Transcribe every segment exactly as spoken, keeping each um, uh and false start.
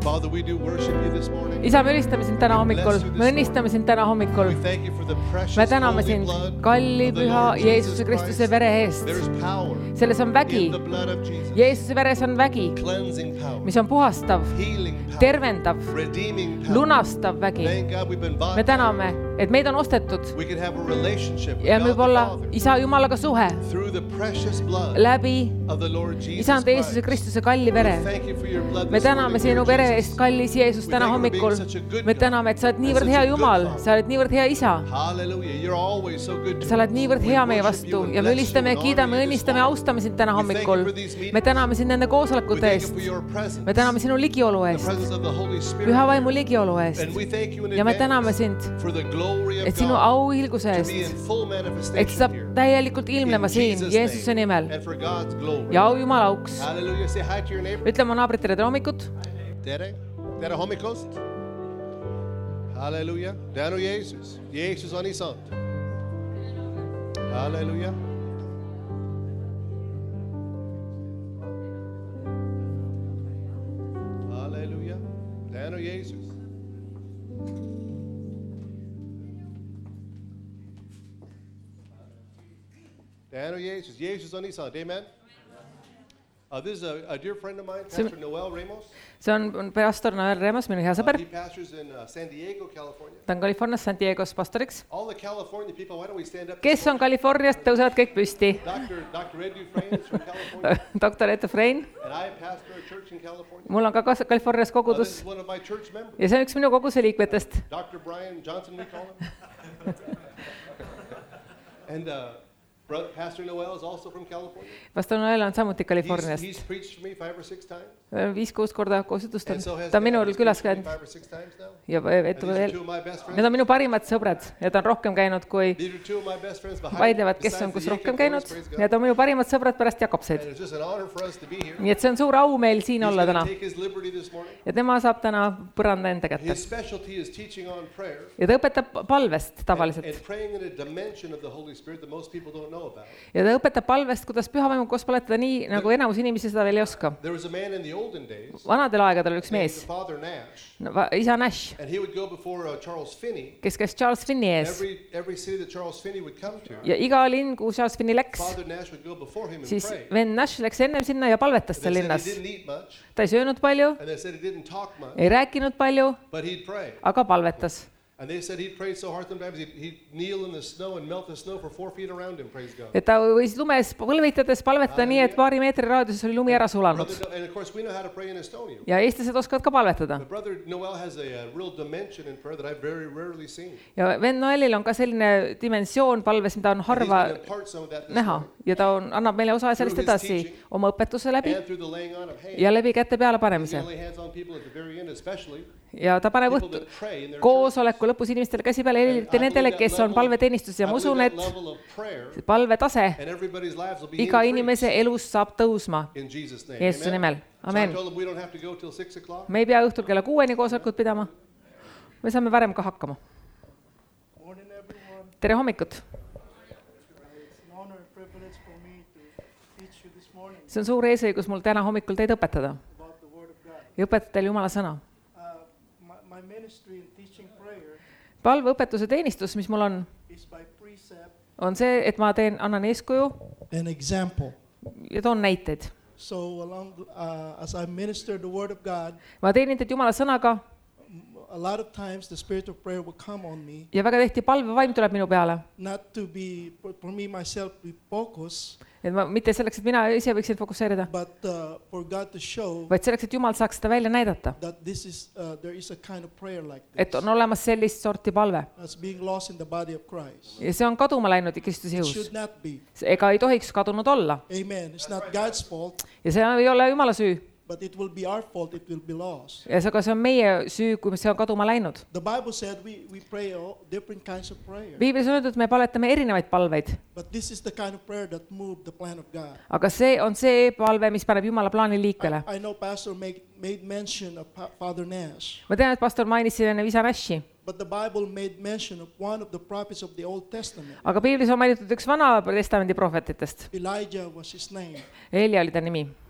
Father, we do worship you this morning. Isa, me ülistame sind täna hommikul. Me õnnistame sind täna hommikul. We thank you for the precious Me täname holy sind blood kalli of the püha Lord Jeesuse Jesus Kristuse Christ. vere eest. There's power Selles on vägi. in the blood of Jesus. Jeesuse veres on vägi, Cleansing power, mis on puhastav, healing power, tervendav, redeeming power. lunastav vägi. Thank God we've been bought. Me täname, et meid on ostetud We can have a relationship with ja God võib the olla Father Isa Jumalaga suhe through the precious blood läbi of the Lord Jesus Isand Jeesuse Christ. Kristuse kalli vere. Thank you for your blood Me this täname morning, sinu Lord vere Jesus. eest, kallis Jeesus, täna hommikul. Me täname, et sa oled niivõrd hea Jumal, sa oled niivõrd hea Isa. Hallelujah. You're always so good to Sa oled us. niivõrd We hea meie worship vastu you and ja me bless ülistame ja you and kiidame, honor you this õnnistame ja morning. austame sind täna We thank you hommikul. for these meetings. Me täname sind nende We koosolekute thank you eest. for your presence. Me täname sinu ligiolu The eest, presence of the Holy Spirit. püha vaimu ligiolu eest. And we thank you in Ja me täname advance sind, for the glory of et sinu God auhilguse to be in eest, full et manifestation saab here. täielikult ilmnema In siin Jesus' Jeesuse name. nimel And for God's glory. ja au Jumala auks. Hallelujah. Say hi to your neighbor. Ütle oma naabritele tere hommikut. Tere. Tere hommikust. Hallelujah. Tänu Jeesus. Jeesus on isand. Hallelujah. Hallelujah. Tänu Jeesus. Tänu Jeesus. Jeesus on isand. Amen. Uh, this is a, a dear friend of mine, Pastor Noel Ramos. See on on pastor Noel Ramos, minu hea sõber. Uh, he pastors in uh, San Diego, California. Ta on Californias San Diegos pastoriks. All the California people, why don't we stand up? Kes on Californiast, tõusevad kõik püsti. Doctor Doctor Ed Dufresne is from California, Doktor Ed Dufresne. and I pastor a church in California. Mul on ka kas- Californias Uh, this kogudus is one of my church members, ja see on üks minu koguse liikmetest. Doctor Brian Johnson, we call him. And uh, brother Pastor Noel is also from California. Pastor Noel on samuti He's, Californiast. he's preached for me five or six times, Viis-kuus korda koos and jutustanud. so has Ta on Dad. minul He's külas preached for me käinud five or six times now. ja And et these are veel. two of my best Need friends. on minu parimad sõbrad ja ta on rohkem käinud kui These are two of my best friends behind. vaidlevad, kes on besides kus the rohkem Yankee käinud boys, praise God. ja ta on minu parimad sõbrad pärast And Jakobseid. it's just an honor for us to be here. Nii et see on suur au meil siin He's olla going täna to take his liberty this morning. ja tema saab täna põranda enda kätte His specialty is teaching on prayer ja ta õpetab palvest and, tavaliselt and praying in a dimension of the Holy Spirit that most people don't know about. ja ta õpetab palvest, kuidas püha vaimu koos paletada nii, nagu enamus inimesi seda veel ei oska. There was a man in the olden days, Vanadel aegadel oli üks named mees, Father Nash, no, va- isa Nash, and he would go before uh, Charles Finney. kes käis Charles Finni ees Every every city that Charles Finney would come to, ja iga linn, kuhu Charles Finni läks, Father Nash would go before him and siis pray. vend Nash läks ennem sinna ja palvetas They seal said he linnas. didn't eat much, Ta ei söönud palju, and they said he didn't talk much, ei rääkinud palju, but he'd pray. aga palvetas. And they said he'd pray so hard sometimes he'd, he'd kneel in the snow and melt the snow for four feet around him, praise God. et ta võis lumes põlvitades palvetada nii, et paari meetri raadiuses oli lumi ära sulanud. Brother, and of course we know how to pray in Estonia. Ja eestlased oskavad ka palvetada. But Brother Noel has a, a real dimension in prayer that I've very rarely seen. Ja vend Noelil on ka selline dimensioon palves, mida on And he's harva going to impart some of that this näha morning. ja ta on, annab meile osa sellest edasi oma õpetuse läbi And through the laying on of hands. ja läbi käte peale He's panemise. going to lay hands on people at the very end, especially Ja ta paneb people õhtu that pray in their church. koosoleku lõpus inimestele käsi peale, eriti nendele, kes on palveteenistus ja ma usun, et level of prayer palvetase and everybody's lives will be iga increased inimese elus saab tõusma in Jesus' name. Jeesuse Amen. nimel. So I Amen. told them we don't have to go till six o'clock. Me ei pea õhtul kella kuueni koosolekut pidama. Me saame varem ka hakkama. Morning, everyone. Tere hommikut! It's an honor and privilege for me to teach you this morning See on suur eesõigus mul täna hommikul teid õpetada about the Word of God. ja õpetada teile Jumala sõna. Uh, my, my ministry in teaching prayer Palveõpetuse teenistus, mis mul on, is by precept on see, et ma teen, annan eeskuju and example. ja toon näiteid. So along uh, as I minister the Word of God, Ma teenin teid Jumala sõnaga a lot of times the spirit of prayer will come on me, ja väga tihti palvevaim tuleb minu peale. not to be for for me myself to be focused, Et ma, mitte selleks, et mina ise võiksin fokusseerida, but uh, for God to show vaid selleks, et Jumal saaks seda välja näidata. that this is uh, there is a kind of prayer like Et this on olemas sellist sorti palve. that's being lost in the body of Christ. Ja see on kaduma läinud Kristuse It ihus. should not be. Ega ei tohiks kadunud olla. Amen. It's not God's fault, Ja see ei ole Jumala süü. but it will be our fault. It will be lost. Ja see, aga see on meie süü, kui see on kaduma läinud. The Bible said we, we pray all different kinds of prayer. Piiblis on öeldud, et me paletame erinevaid palveid. But this is the kind of prayer that moved the plan of God. Aga see on see palve, mis paneb Jumala plaani liikvele. I, I know Pastor made, made mention of Pa- Father Nash, Ma tean, et pastor mainis siin enne isa Nashi. but the Bible made mention of one of the prophets of the Old Testament. Aga Piiblis on mainitud üks vana testamendi prohvetitest. Elijah was his name. Eelia oli ta nimi.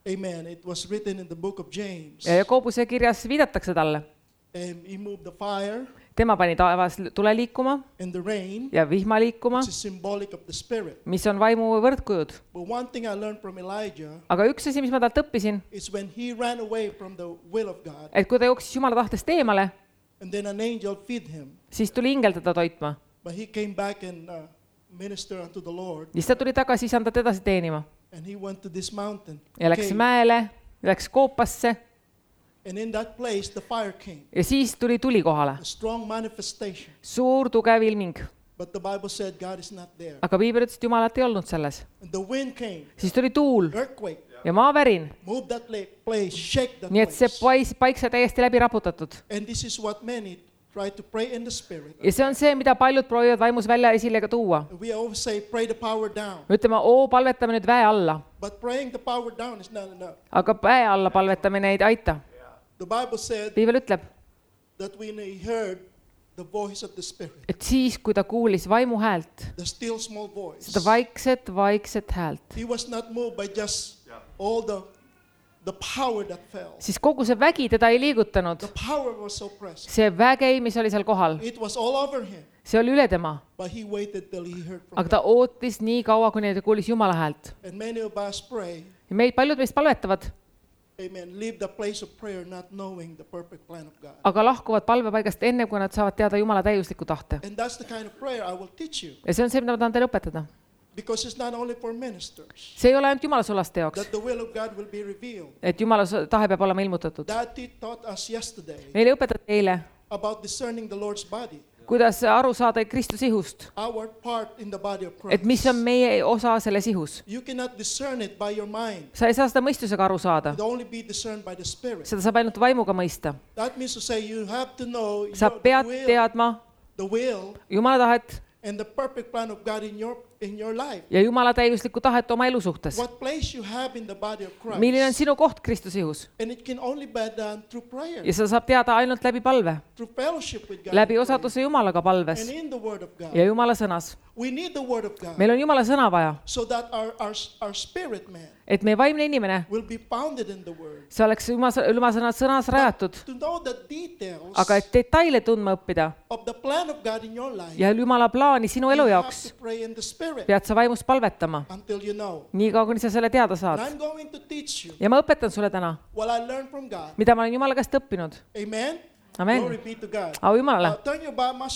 Amen. It was written in the book of James. Ja Jakobuse kirjas viidatakse talle. And he moved the fire. Tema pani taevas tule liikuma and the rain, ja vihma liikuma, which is symbolic of the spirit. Mis on vaimu võrdkujud. But one thing I learned from Elijah, aga üks asi, mis ma talt õppisin, is when he ran away from the will of God, et kui ta jooksis Jumala tahtest eemale, and then an angel feed him, siis tuli ingel teda toitma. But he came back and uh, ministered unto the Lord. Siis ta tuli tagasi isanda edasi teenima. And he went to this mountain. Ja läks mäele, läks koopasse. And in that place the fire came. Ja siis tuli tuli kohale. A strong manifestation. Suur tugev ilming. But the Bible said God is not there. Aga Piibel ütles, et Jumalat ei olnud selles. And the wind came. Siis tuli tuul. Earthquake. Ja maavärin. Move that place, shake that Nii et see place. paik sai täiesti läbi raputatud. And this is what many try to pray in the spirit. Ja see on see, mida paljud proovivad vaimus välja esile ka tuua. We always say pray the power down. Me ütleme, oo, palvetame nüüd väe alla. But praying the power down is not enough. Aga väe alla palvetamine ei aita. The Bible said Piibel ütleb, that when he heard the voice of the spirit, et siis, kui ta kuulis vaimu häält, the still small voice, seda vaikset, vaikset häält, he was not moved by just all the the power that fell. Siis kogu see vägi teda ei liigutanud. The power was so present. See vägi, mis oli seal kohal, It was all over him. See oli üle tema. But he waited till he heard from Aga ta ootis nii kaua, kuni ta kuulis Jumala häält. And many of us pray. Ja meid paljud meist palvetavad. Amen. Leave the place of prayer not knowing the perfect plan of God. Aga lahkuvad palvepaigast enne, kui nad saavad teada Jumala täiuslikku tahte. And that's the kind of prayer I will teach you. Ja see on see, mida ma tahan teile õpetada. Because it's not only for ministers. See ei ole ainult Jumala sulaste jaoks. That the will of God will be revealed. Et Jumala tahe peab olema ilmutatud. That he taught us yesterday. Meile õpetati eile. About discerning the Lord's body. Kuidas aru saada Kristuse ihust. Our part in the body of Christ. Et mis on meie osa selles ihus. You cannot discern it by your mind. Sa ei saa seda mõistusega aru saada. It only be discerned by the spirit. Seda saab ainult vaimuga mõista. That means to say you have to know Sa pead teadma the will Jumala tahet and the perfect plan of God in your in your life. Ja Jumala täiuslikku tahet oma elu suhtes. What place you have in the body of Christ. Milline on sinu koht Kristuse ihus? And it can only be done through prayer. Ja seda saab teada ainult läbi palve. Through fellowship with God. Läbi osaduse Jumalaga palves. And in the word of God. Ja Jumala sõnas. We need the word of God. Meil on Jumala sõna vaja. So that our our our spirit man. Et meie vaimne inimene will be founded in the word. See oleks Jumala sõna sõnas rajatud. To know the details. Aga et detaile tundma õppida. Of the plan of God in your life. Ja Jumala plaani sinu elu jaoks. Pead sa vaimust palvetama. Until you know. Nii kaua, kuni sa selle teada saad. And I'm going to teach you. Ja ma õpetan sulle täna. What I learned from God. Mida ma olen Jumala käest õppinud. Amen. Amen. Glory be to God. Au Jumalale. Uh, turn your Bible,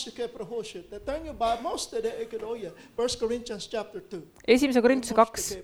turn your Bible, most of the First Corinthians chapter two. Esimese Korintuse kaks.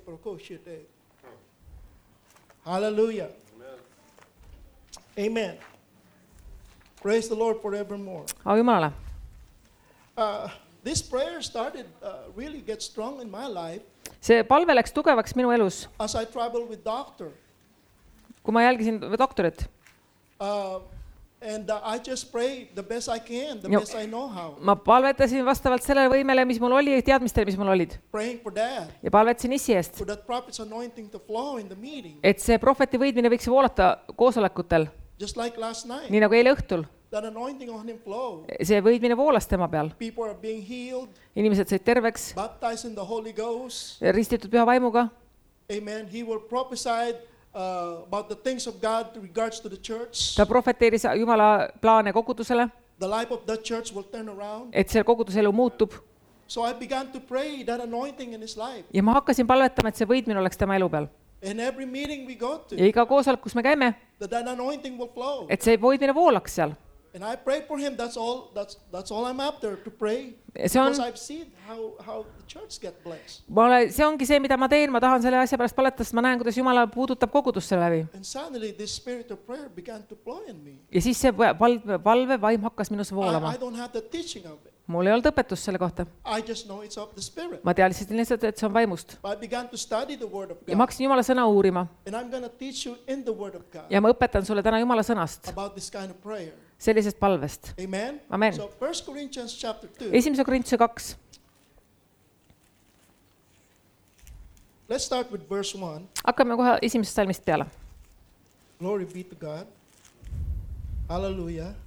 Hallelujah. Amen. Praise the Lord forevermore. Au Jumalale. Uh, this prayer started uh, really get strong in my life. See palve läks tugevaks minu elus. As I traveled with doctor. Kui ma jälgisin doktorit. Uh, And uh, I just pray the best I can, the ja, best I know how. Ma palvetasin vastavalt sellele võimele, mis mul oli, teadmistele, mis mul olid. Praying for that. Ja palvetasin issi eest. For that prophet's anointing to flow in the meeting. Et see prohveti võidmine võiks voolata koosolekutel. Just like last night. Nii nagu eile õhtul. That anointing on him flow. See võidmine voolas tema peal. People are being healed. Inimesed said terveks. Baptized in the Holy Ghost. Ristitud püha vaimuga. Amen. He will prophesy Uh, about the things of God regards to the church. Ta profeteeris Jumala plaane kogudusele. The life of that church will turn around. Et see koguduselu muutub. So I began to pray that anointing in his life. Ja ma hakkasin palvetama, et see võidmine oleks tema elu peal. In every meeting we go to. Ja iga koosolek, kus me käime. That that anointing will flow. Et see võidmine voolaks seal. And I pray for him. That's all. That's that's all I'm after to pray. See on, because I've seen how how the church get blessed. Ma ole, see ongi see, mida ma teen. Ma tahan selle asja pärast palvetada, sest ma näen, kuidas Jumala puudutab kogudusse läbi. And suddenly this spirit of prayer began to flow in me. Ja siis see palve, palve vaim hakkas minus voolama. I, I don't have the teaching of it. Mul ei olnud õpetust selle kohta. I just know it's of the spirit. Ma teadsin lihtsalt, et see on vaimust. I began to study the word of God. Ja ma hakkasin Jumala sõna uurima. And I'm going to teach you in the word of God. Ja ma õpetan sulle täna Jumala sõnast. About this kind of prayer. Sellisest palvest. Amen. Amen. So First Corinthians chapter two. Esimese Korintuse kaks. Let's start with verse one. Hakkame kohe esimesest salmist peale. Glory be to God. Hallelujah.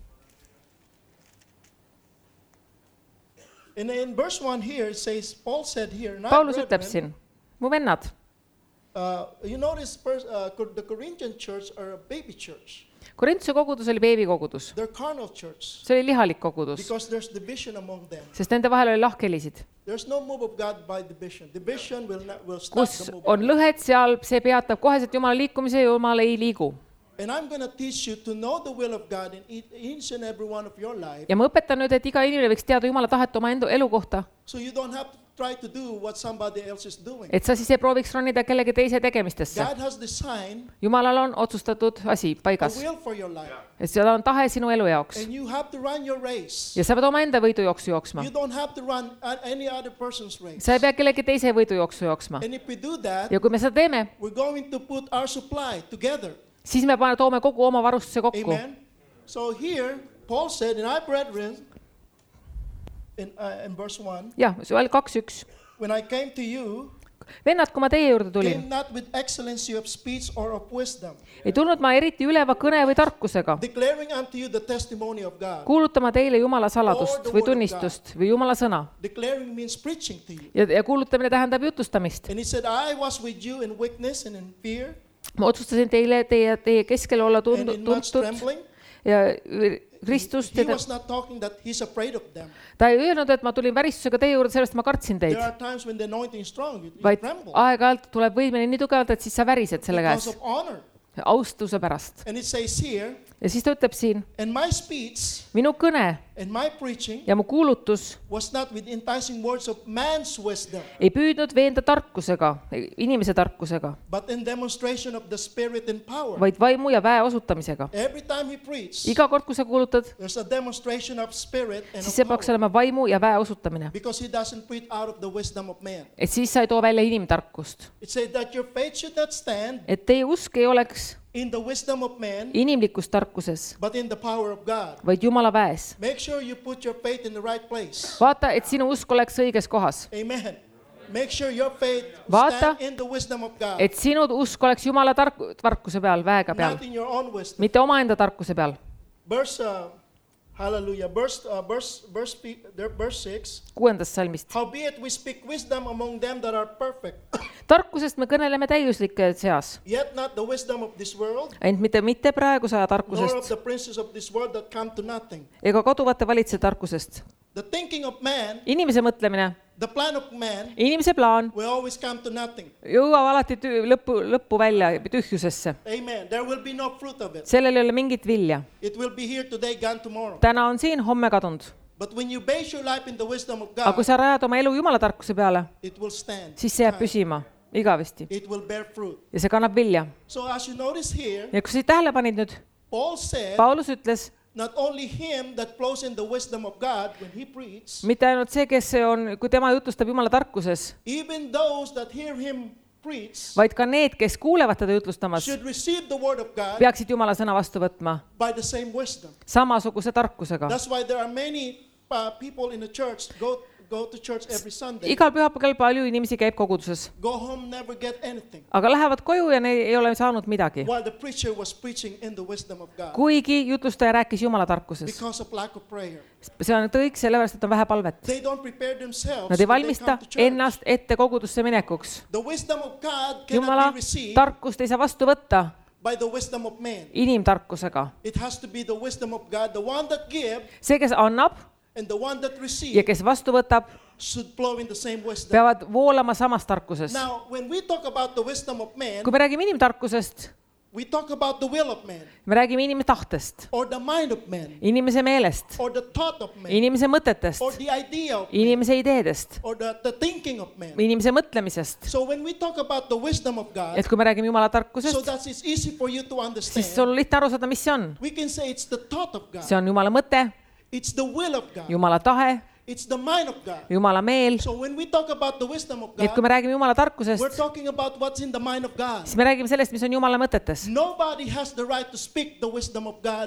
And in verse one here it says, Paul said here, Paulus ütleb siin, mu vennad. Uh, you notice pers- uh, the Corinthian church are a baby church. Korintuse kogudus oli beebikogudus. They're carnal church. See oli lihalik kogudus. Because there's division among them. Sest nende vahel oli lahkhelisid. There's no move of God by division. Division will not will stop Kus the move. on lõhed, seal see peatab koheselt Jumala liikumise ja Jumal ei liigu. And I'm going to teach you to know the will of God in each and every one of your life. Ja ma õpetan nüüd, et iga inimene võiks teada Jumala tahet oma enda elu kohta. So you don't have to try to do what somebody else is doing. Et sa siis ei prooviks ronida kellegi teise tegemistesse. God has designed Jumalal on otsustatud asi a paigas. will for your life. Et seda on tahe sinu elu jaoks. And you have to run your race. Ja sa pead oma enda võidujooksu jooksma. You don't have to run any other person's race. Sa ei pea kellegi teise võidujooksu jooksma. And if we do that, Ja kui me seda teeme, we're going to put our supply together. siis me pane, toome kogu oma varustuse kokku. Amen. So here, Paul said, and I brethren, in, uh, in verse one, Jah, suvel kaks üks. when I came to you, Vennad, kui ma teie juurde tulin, came not with excellency of speech or of wisdom, ei tulnud ma eriti üleva kõne või tarkusega, declaring unto you the testimony of God. kuulutama teile Jumala saladust või tunnistust või Jumala sõna. Declaring means preaching to you. Ja, ja kuulutamine tähendab jutustamist. And he said, I was with you in weakness and in fear Ma otsustasin teile, teie, teie keskel olla and tuntud, in much tuntud trembling. ja Kristust. He was not talking that he's afraid of them. Ta ei öelnud, et ma tulin väristusega teie juurde, sellest ma kartsin teid. There are times when the anointing is strong, you Vaid tremble aeg-ajalt tuleb võimene nii tugevalt, et siis sa värised selle because käes. of honor. Austuse pärast. And it says here, Ja siis ta ütleb siin, and my speech minu kõne and my preaching ja mu kuulutus was not with enticing words of man's wisdom, ei püüdnud veenda tarkusega, inimese tarkusega, but in demonstration of the Spirit and power. vaid vaimu ja väe osutamisega. Every time he preached, Iga kord, kui sa kuulutad, there's a demonstration of spirit and siis see of peaks power. olema vaimu ja väe osutamine. Because he doesn't preach out of the wisdom of man. Et siis sa ei too välja inimtarkust. It says that your faith should not stand Et teie usk ei oleks in the wisdom of man, inimlikus tarkuses, but in the power of God. vaid Jumala väes. Make sure you put your faith in the right place. Vaata, et sinu usk oleks õiges kohas. Amen. Make sure your faith Vaata, stand in the wisdom of God, Et sinu usk oleks Jumala tark- tarkuse peal, väega peal, not in your own wisdom. mitte omaenda tarkuse peal. Verse, uh, hallelujah, verse, uh, verse, verse, there- verse six. Kuuendast salmist. Howbeit we speak wisdom among them that are perfect, Tarkusest me kõneleme täiuslike seas, yet not the wisdom of this world, ent mitte, mitte praeguse aja nor of tarkusest the princes of this world that come to nothing. ega kaduvate valitsejate tarkusest. The thinking of man, Inimese mõtlemine, the plan of man, inimese plaan will always come to nothing. jõuab alati tü- lõppu, lõppu välja tühjusesse. Amen. There will be no fruit of it. Sellel ei ole mingit vilja. It will be here today, gone tomorrow. Täna on siin, homme kadunud. But when you base your life in the wisdom of Aga kui God, sa rajad oma elu Jumala tarkuse peale, it will stand. siis see jääb püsima igavesti It will bear fruit. ja see kannab vilja. So as you notice here, Ja kui sa tähele panid nüüd, Paul said, Paulus ütles, not only him that flows in the wisdom of God when he preaches, mitte ainult see, kes on, kui tema jutustab Jumala tarkuses, even those that hear him preach vaid ka need, kes kuulevad teda jutlustamas, should receive the word of God peaksid Jumala sõna vastu võtma by the same wisdom. samasuguse tarkusega. That's why there are many uh, people in the church go go to church every Sunday, Igal pühapäeval palju inimesi käib koguduses, go home, never get anything, aga lähevad koju ja neil ei ole saanud midagi. while the preacher was preaching in the wisdom of God Kuigi jutlustaja rääkis Jumala tarkuses. because of lack of prayer. See on kõik sellepärast, et on vähe palvet. They don't prepare themselves Nad ei when they valmista come to church. ennast ette kogudusse minekuks. The wisdom of God cannot Jumala be received tarkust ei saa vastu võtta by the wisdom of man. inimtarkusega. It has to be the wisdom of God, the one that gives See, kes annab and the one that ja receives kes vastu võtab, should flow in the same wisdom. peavad voolama samas tarkuses. Now, when we talk about the wisdom of man, Kui me räägime inimtarkusest, we talk about the will of man me räägime inimese tahtest, or the mind of man inimese meelest, or the thought of man inimese mõtetest, or the idea of man inimese ideedest, or the, the thinking of man. inimese mõtlemisest. So when we talk about the wisdom of God, Et kui me räägime Jumala so tarkusest, that it's easy for you to siis understand, sul on lihtne aru saada, mis see on. we can say it's the thought of God, See on Jumala mõte, it's the will of God, Jumala tahe, it's the mind of God. Jumala meel. So when we talk about the wisdom of Et kui God, me räägime Jumala we're tarkusest, talking about what's in the mind of God. siis me räägime sellest, mis on Jumala mõtetes. Nobody has the right to speak the wisdom of God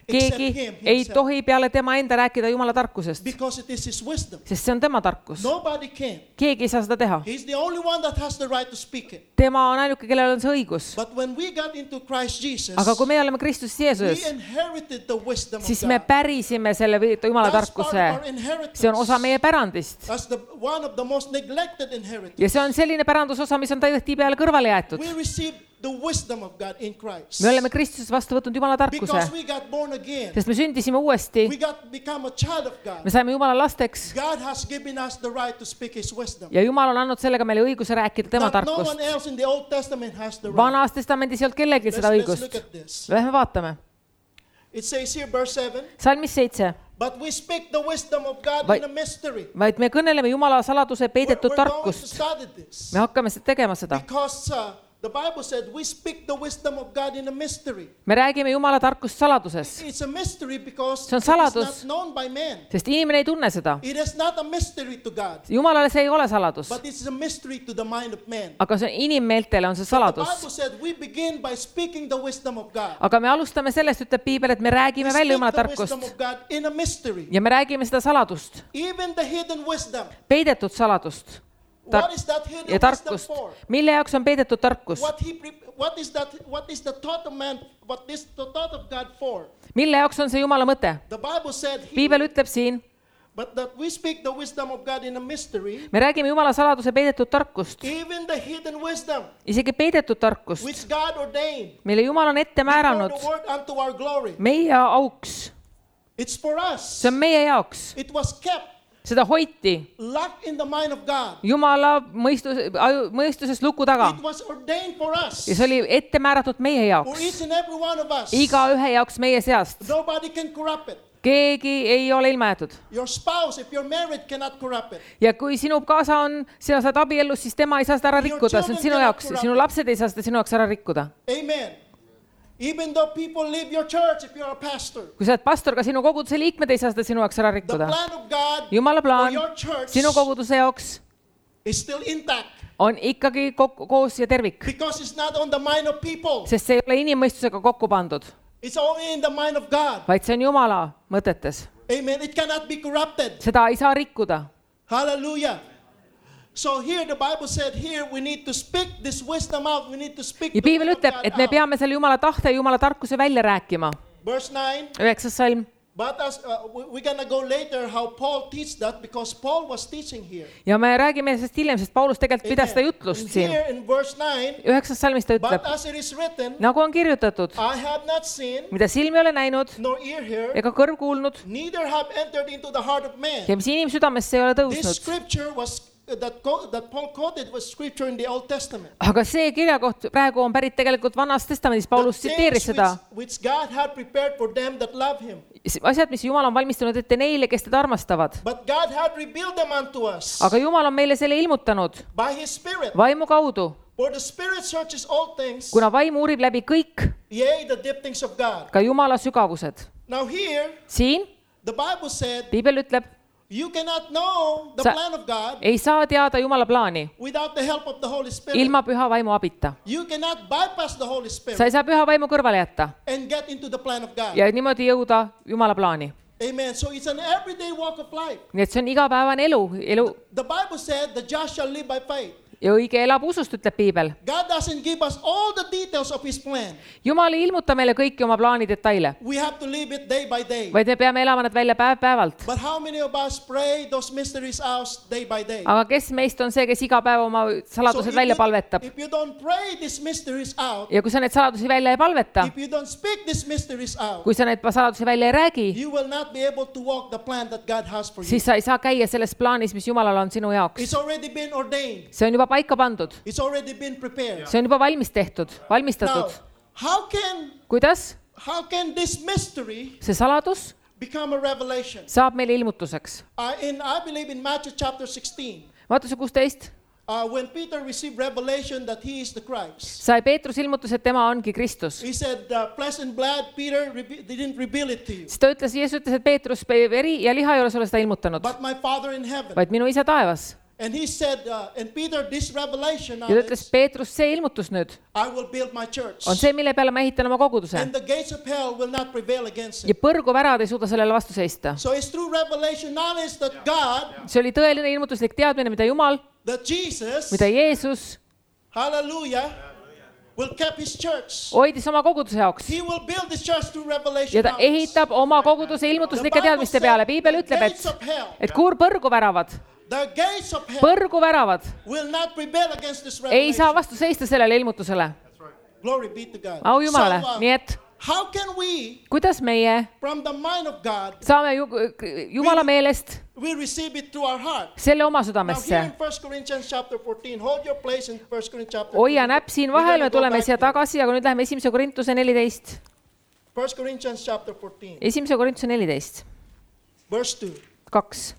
keegi him ei himself. tohi peale tema enda rääkida Jumala tarkusest, Because it is his wisdom. sest see on tema tarkus. Nobody can. Keegi ei saa seda teha. He's the only one that has the right to speak it. Tema on ainuke, kellel on see õigus. But when we got into Christ Jesus, Aga kui me oleme Kristus we Jeesuses, inherited the wisdom of siis me God. pärisime selle vi- Jumala That's part of tarkuse. our inheritance. See on osa meie pärandist. That's the one of the most neglected inheritance. Ja see on selline pärandusosa, mis on tihtipeale kõrvale jäetud. We received the wisdom of God in Christ. Me oleme Kristuses vastu võtnud Jumala tarkuse, Because we got born again. sest me sündisime uuesti, We got become a child of God. me saime Jumala lasteks God has given us the right to speak his wisdom. ja Jumal on andnud sellega meile õiguse rääkida tema That no tarkust. one else in the Old Testament has the right. Vanas testamendis ei olnud kellelgi Let's, seda let's look õigust. at this. Lähme vaatame. It says here, verse seven, Salmis seitse. but we speak the wisdom of God Vai- in a mystery. Vaid me kõneleme Jumala saladuse We're, peidetud we're going to tarkust. study this. Me hakkame seda tegema seda. Because uh, the Bible said we speak the wisdom of God in a mystery. Me räägime Jumala tarkust saladuses, It's a mystery because See on it is saladus. not known by man. sest inimene ei tunne seda. It is not a mystery to God, Jumalale see ei ole saladus, but it's a mystery to the mind of man. aga see on inimmeeltele on see The Bible saladus. said we begin by speaking the wisdom of God. Aga me alustame sellest, ütleb Piibel, et me We räägime speak välja Jumala the tarkust wisdom of God in a mystery. ja me räägime seda saladust, Even the hidden wisdom. peidetud saladust Tar- What is that hidden ja wisdom tarkust. for? Mille jaoks on peidetud tarkus? What he pre- what is that what is the thought of man what is the thought of God for? Mille jaoks on see Jumala mõte? The Bible said he, Piibel ütleb siin, but that we speak the wisdom of God in a mystery, me räägime Jumala saladuse peidetud tarkust, even the hidden wisdom isegi peidetud tarkust, which God ordained mille Jumal on ette for määranud the word unto our glory. meie auks. It's for us. See on meie jaoks. It was kept Seda hoiti locked in the mind of God. Jumala mõistus, aju- mõistuses luku taga. It was ordained for us. Ja see oli ette määratud meie For jaoks. each and every one of us. Iga ühe jaoks meie seast. Nobody can corrupt it. Keegi ei ole ilma jäetud. Your spouse, if you're married, cannot corrupt it. Ja kui sinu kaasa on, sina saad abiellus, siis tema ei saa seda ära rikkuda. See on sinu jaoks. Sinu lapsed ei saa seda sinu jaoks ära rikkuda. Amen. Even though people leave your church, if you're a pastor, Kui sa oled pastor, ka sinu koguduse liikmed ei saa seda sinu jaoks ära the rikkuda. plan of God Jumala for plaan your church sinu koguduse jaoks is still intact on ikkagi kokku, koos ja tervik. because it's not on the mind of people. Sest see ei ole inimmõistusega kokku pandud, It's only in the mind of God. vaid see on Jumala mõtetes. Amen. It cannot be corrupted. Seda ei saa rikkuda. Hallelujah. So here the Bible said here we need to speak this wisdom out. We need to speak Ja the Piibel word of ütleb, God et me out. peame selle Jumala tahte ja Jumala tarkuse välja rääkima. Verse nine. Üheksas salm. But as uh, we- we're gonna go later how Paul teach that because Paul was teaching here. Ja me räägime sellest hiljem, sest Paulus tegelikult pidas seda Amen. jutlust And siin. here in verse nine, Üheksas salmis ta but ütleb, as it is written, nagu on kirjutatud, I have not seen, mida silm ei ole näinud nor ear heard, ega kõrv kuulnud neither have entered into the heart of man. ja mis inimsüdamesse ei ole This tõusnud. scripture was uh, that co- that Paul quoted was scripture in the Old Testament. Aga see kirjakoht praegu on pärit tegelikult Vanast testamendist, Paulus The tsiteeris things seda. which, which God had prepared for them that love him. Asjad, mis Jumal on valmistanud ette neile, kes teda armastavad. But God had revealed them unto us Aga Jumal on meile selle ilmutanud by his Spirit. vaimu kaudu, For the Spirit searches all things, kuna vaim uurib läbi kõik, yea, the deep things of God. ka Jumala sügavused. Now here, Siin the Bible said, Piibel ütleb, you cannot know the Sa- plan of God ei saa teada Jumala plaani without the help of the Holy Spirit. ilma püha vaimu abita. You cannot bypass the Holy Sa Spirit ei saa püha vaimu kõrvale jätta and get into the plan of God. ja niimoodi jõuda Jumala plaani. Amen. So it's an everyday walk of life. Nii et see on igapäevane elu, elu The Bible said the just shall live by faith. ja õige elab usust, ütleb Piibel. God doesn't give us all the details of his plan. Jumal ei ilmuta meile kõiki oma plaani detaile, We have to live it day by day. vaid me peame elama nad välja päev-päevalt. But how many of us pray those mysteries out day by day? Aga kes meist on see, kes iga päev oma saladused if välja you, palvetab? if you don't pray these mysteries out, Ja kui sa neid saladusi välja ei palveta, if you don't speak these mysteries out, kui sa neid saladusi välja ei räägi, you will not be able to walk the plan that God has for you. siis sa ei saa käia selles plaanis, mis Jumalal on sinu jaoks. It's already been ordained. See on juba paika pandud. It's already been prepared. See on juba valmis tehtud, Now, valmistatud. how can Kuidas how can this mystery see saladus become a revelation? saab meile ilmutuseks? Uh, in I believe in Matthew chapter sixteen, Vaata see kuusteist. uh, when Peter received revelation that he is the Christ, Sai Peetrus ilmutus, et tema ongi Kristus. he said, uh, "Flesh and blood, Peter, rebe- didn't reveal it to you, Siis ta ütles, Jeesus ütles, et Peetrus, veri ja liha ei ole sulle seda ilmutanud, but my Father in heaven." vaid minu isa taevas. And he said, uh, and Peter, this revelation ja ta ütles, Peetrus, see ilmutus nüüd I will build my church. on see, mille peale ma ehitan oma koguduse. And the gates of hell will not prevail against ja it. põrguvärad ei suuda sellele vastu seista. So it's through revelation knowledge that God, see oli tõeline ilmutuslik teadmine, mida Jumal, that Jesus, mida Jeesus hallelujah, will keep his church. hoidis oma koguduse jaoks. He will build his church through revelation ja ta knowledge. ehitab oma koguduse ilmutuslike teadmiste peale. Piibel ütleb, et, et kuur põrguväravad, the gates of hell põrguväravad will not prevail against this ei saa revelation. vastu seista sellele ilmutusele. Glory be to God. Au Jumalale. So, uh, Nii et how can we, kuidas meie from the mind of God, saame ju, Jumala meelest we receive it through our heart? selle oma Now here südamesse? in First Corinthians chapter fourteen, hold your place in First Corinthians chapter hoia fourteen. näpp siin vahel, me tuleme siia tagasi, aga nüüd läheme esimese Korintuse neliteist. First Corinthians chapter fourteen, esimese Korintuse neliteist, verse two. kaks.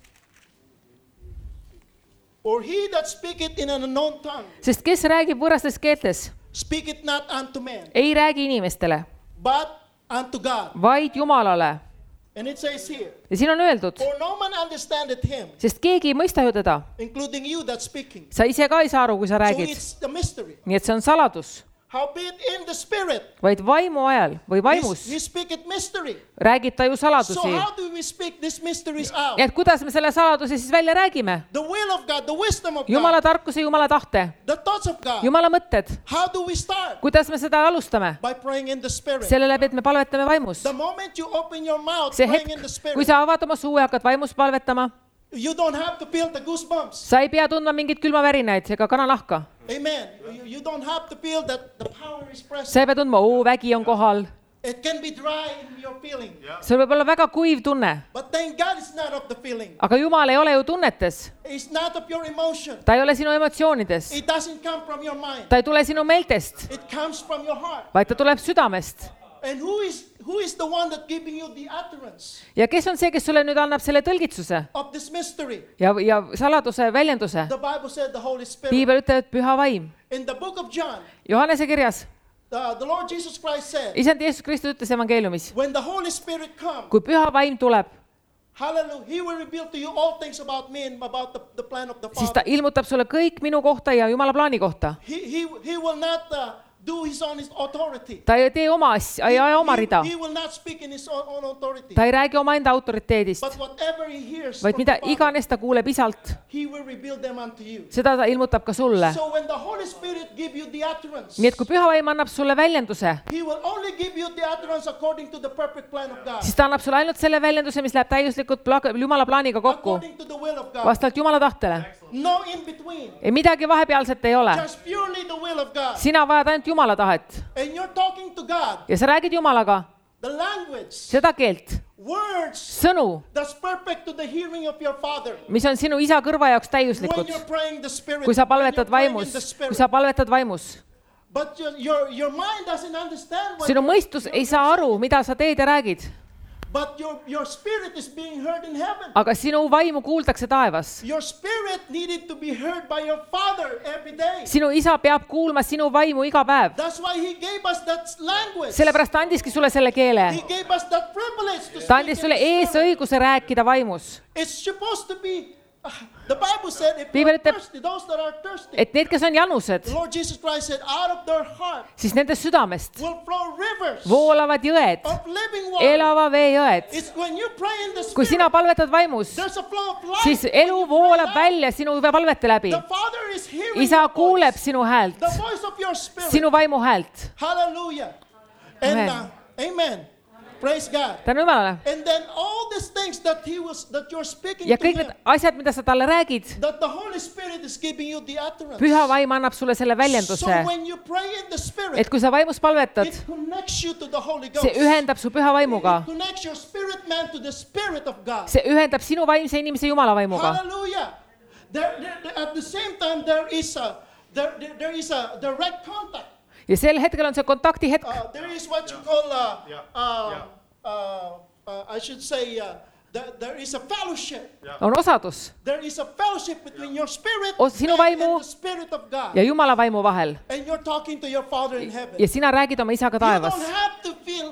Or he that speaketh in an unknown tongue, sest kes räägib võõrastes keeltes, speaketh not unto men, ei räägi inimestele, but unto God. vaid Jumalale. And it says here, ja siin on öeldud, for no man understandeth him, sest keegi ei mõista ju teda. including you that speaking. sa ise ka ei saa aru, kui sa So räägid. it's the mystery. nii et see on saladus. Howbeit in the spirit, vaid vaimu ajal või vaimus he speaketh mystery. räägib ta ju So saladusi. how do we speak these mysteries out? ja et kuidas me selle saladuse siis välja räägime? The will of God, the wisdom of Jumala God, tarkuse, Jumala tahte, the thoughts of God. Jumala mõtted. How do we start? kuidas me seda alustame? By praying in the spirit. selle läbi, et me palvetame vaimus. The moment you open your mouth see praying hetk, in the spirit, kui sa avad oma suu ja hakkad vaimus palvetama, you don't have to feel the goosebumps. sa ei pea tundma mingeid külmavärinaid ega kananahka. Amen. You, you don't have to feel that the power is present. sa ei pea tundma, oo, vägi on kohal. It can be dry in your feeling. sul võib olla väga kuiv tunne, But thank God it's not of the feeling. aga Jumal ei ole ju tunnetes. It's not of your emotion. ta ei ole sinu emotsioonides. It doesn't come from your mind. ta ei tule sinu meeltest, It comes from your heart. vaid ta tuleb südamest. And who is who is the one that giving you the utterance ja kes on see, kes sulle nüüd annab selle tõlgitsuse of this mystery? ja, ja saladuse väljenduse? The Bible said the Holy Spirit. piibel ütleb, et püha vaim. In the book of John, Johannese kirjas the, the Lord Jesus Christ said, isand Jeesus Kristus ütles evangeeliumis, when the Holy Spirit comes, kui püha vaim tuleb, hallelujah, he will reveal to you all things about me and about the, the plan of the siis ta Father. ilmutab sulle kõik minu kohta ja Jumala plaani kohta. He, he, he will not uh, do his own his authority. ta ei tee oma asja, ei aja oma rida. He, he will not speak in his own, own authority. ta ei räägi omaenda autoriteedist, But whatever he hears vaid from mida the Father, iganes ta kuuleb isalt, he will reveal them unto you. seda ta ilmutab ka sulle. So when the Holy Spirit give you the utterance, nii et kui püha vaim annab sulle väljenduse, he will only give you the utterance according to the perfect plan of God. siis ta annab sulle ainult selle väljenduse, mis läheb täiuslikult pla- Jumala plaaniga kokku, According to the will of God. vastavalt Jumala tahtele. No in between. ei midagi vahepealset ei ole. Just purely the will of God. sina vajad ainult Jumala tahet And you're talking to God. ja sa räägid Jumalaga The language, seda keelt, words, sõnu, that's perfect to the hearing of your Father. mis on sinu isa kõrva jaoks When täiuslikud. you're praying the Spirit, kui sa when palvetad you're praying in vaimus, the Spirit. kui sa palvetad vaimus, But your, your, your mind doesn't understand what sinu you're- mõistus ei saa aru, mida sa teed ja räägid, But your, your spirit is being heard in heaven. aga sinu vaimu kuuldakse taevas. Your spirit needed to be heard by your Father every day. sinu isa peab kuulma sinu vaimu iga päev. That's why he gave us that language. sellepärast ta andiski sulle selle keele. He gave us that privilege to ta speak andis in sulle the Spirit. eesõiguse rääkida vaimus. It's supposed to be, uh, the Bible said, if Piibel you're ütleb, thirsty, those that are thirsty, et need, kes on janused, the Lord Jesus Christ said, out of their heart siis nende südamest will flow rivers voolavad jõed, of living water. elava vee jõed. It's when you pray in the kui sina Spirit, palvetad vaimus, there's a flow of life. siis elu voolab välja sinu palvete läbi. The Father is hearing isa your kuuleb voice, sinu häält, the voice of your spirit. sinu vaimu häält. Hallelujah. And Amen. uh, amen. Praise God. tänu Jumalale. And then all these things that he was that you're speaking ja to kõik him, need asjad, mida sa talle räägid, that the Holy Spirit is giving you the utterance. püha vaim annab sulle selle So väljenduse, when you pray in the Spirit, et kui sa vaimus palvetad, it connects you to the Holy Ghost. see ühendab su püha vaimuga, It connects your spirit man to the Spirit of God. see ühendab sinu vaimse inimese Jumala vaimuga. Hallelujah. There, there, there- at the same time, there is a there, there, there is a direct contact. ja sel hetkel on see kontaktihetk, Uh, there is what you call uh, uh, uh, uh, I should say uh, there, there is a fellowship. on osadus There is a fellowship between your spirit O- sinu and, vaimu and the Spirit of God. ja Jumala vaimu vahel And you're talking to your Father in heaven. ja sina räägid oma isaga You taevas. don't have to feel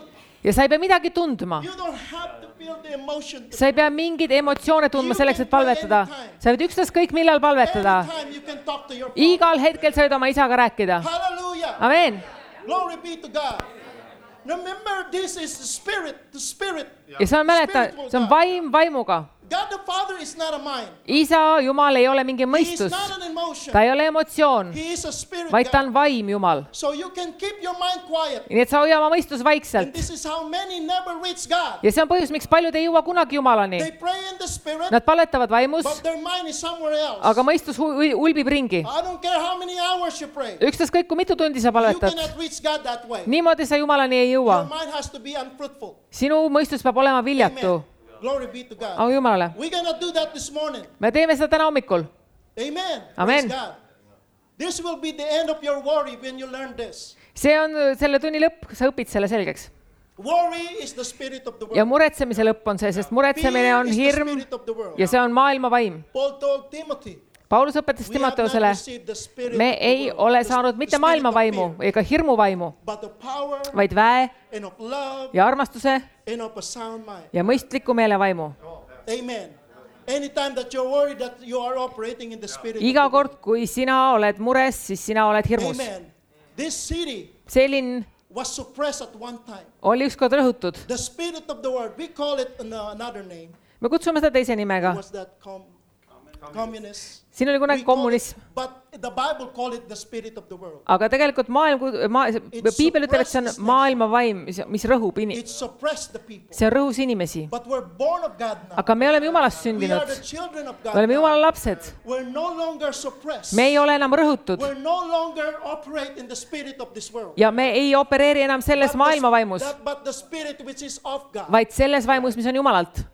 ja sa ei pea midagi tundma. You don't have to feel the emotion. Sa ei pea mingeid emotsioone tundma selleks, et palvetada. Sa võid ükstaskõik millal palvetada. Anytime you can talk to your father. Igal hetkel sa võid oma isaga rääkida. Hallelujah. Amen. Glory be to God. Remember, this is the spirit, the spirit. Ja see on mäleta, see on vaim vaimuga. God the Father is not a mind. Isa, Jumal ei ole mingi He is mõistus. not an emotion. Ta ei ole emotsioon, He is a spirit. vaid ta God. on vaim, Jumal. So you can keep your mind quiet. Nii et sa hoia oma mõistus And vaikselt. this is how many never reach God. Ja see on põhjus, miks paljud ei jõua kunagi Jumalani. They pray in the spirit, Nad palvetavad vaimus, but their mind is somewhere else. aga mõistus hu- ul- ulbib ringi. I don't care how many hours you pray. Ükstaskõik, kui mitu tundi sa You palvetad. cannot reach God that way. Niimoodi sa Jumalani ei Your jõua. mind has to be unfruitful. Sinu mõistus peab olema viljatu. Amen. Glory be to God. Au Jumalale. We're going to do that this morning. Me teeme seda täna hommikul. Amen. Amen. Praise God. This will be the end of your worry when you learn this. See on selle tunni lõpp, sa õpid selle selgeks. Worry is the spirit of the Ja world. muretsemise lõpp on see, sest muretsemine on Fear is the hirm spirit of the world. ja see on maailma vaim. Paul told Timothy, Paulus õpetas we have not Timoteusele, received the spirit me of the ei world, ole the- saanud the mitte spirit maailma of vaimu fear, ega hirmu vaimu, but the power vaid väe and of love ja armastuse and of a sound mind. ja mõistliku meele vaimu. Amen. Anytime that you're worried that you are operating in the spirit of Iga the world. kord, kui sina oled mures, siis sina oled hirmus. Amen. This city See linn was suppressed at one time. oli ükskord rõhutud. The spirit of the world, we call it an- another name. Me kutsume seda teise nimega. Was that com- communist? Siin oli kunagi We call it- kommunism, But the Bible call it the spirit of the world. aga tegelikult maailm, maa, piibel ütleb, et see on maailma vaim, mis, mis rõhub ini-, It suppressed the people. see rõhus inimesi. But we're born of God now. Aga me oleme Jumalast We are sündinud. the children of God Me oleme now. Jumala lapsed. We're no longer suppressed. Me ei ole enam rõhutud We're no longer operate in the spirit of this world. ja me ei opereeri enam selles But the- maailma vaimus, that- But the spirit which is of God. vaid selles vaimus, mis on Jumalalt.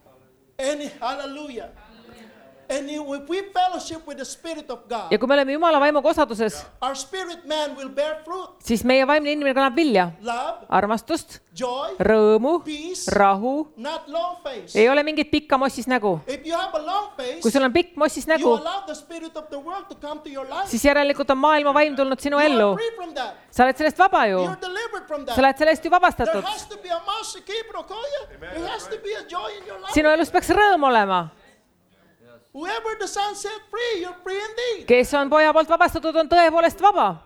And hallelujah. And if we fellowship with the spirit of God, Ja kui me oleme Jumala vaimuga osaduses, our spirit man will bear fruit. siis meie vaimne inimene kannab vilja, Love, armastust, joy, rõõmu, peace, rahu. not long face. Ei ole mingit pikka mossis nägu. If you have a long face, Kui sul on pikk mossis you nägu, allow the spirit of the world to come to your life. siis järelikult on maailma vaim tulnud sinu You ellu. are free from that. Sa oled sellest vaba ju. You're delivered from Sa that. oled sellest ju There vabastatud. has to be a masiki prokoya. There has to be a joy in your life. Sinu elus peaks rõõm olema. Whoever the Son set free, you're free indeed. Kes on poja poolt vabastatud, on tõepoolest vaba.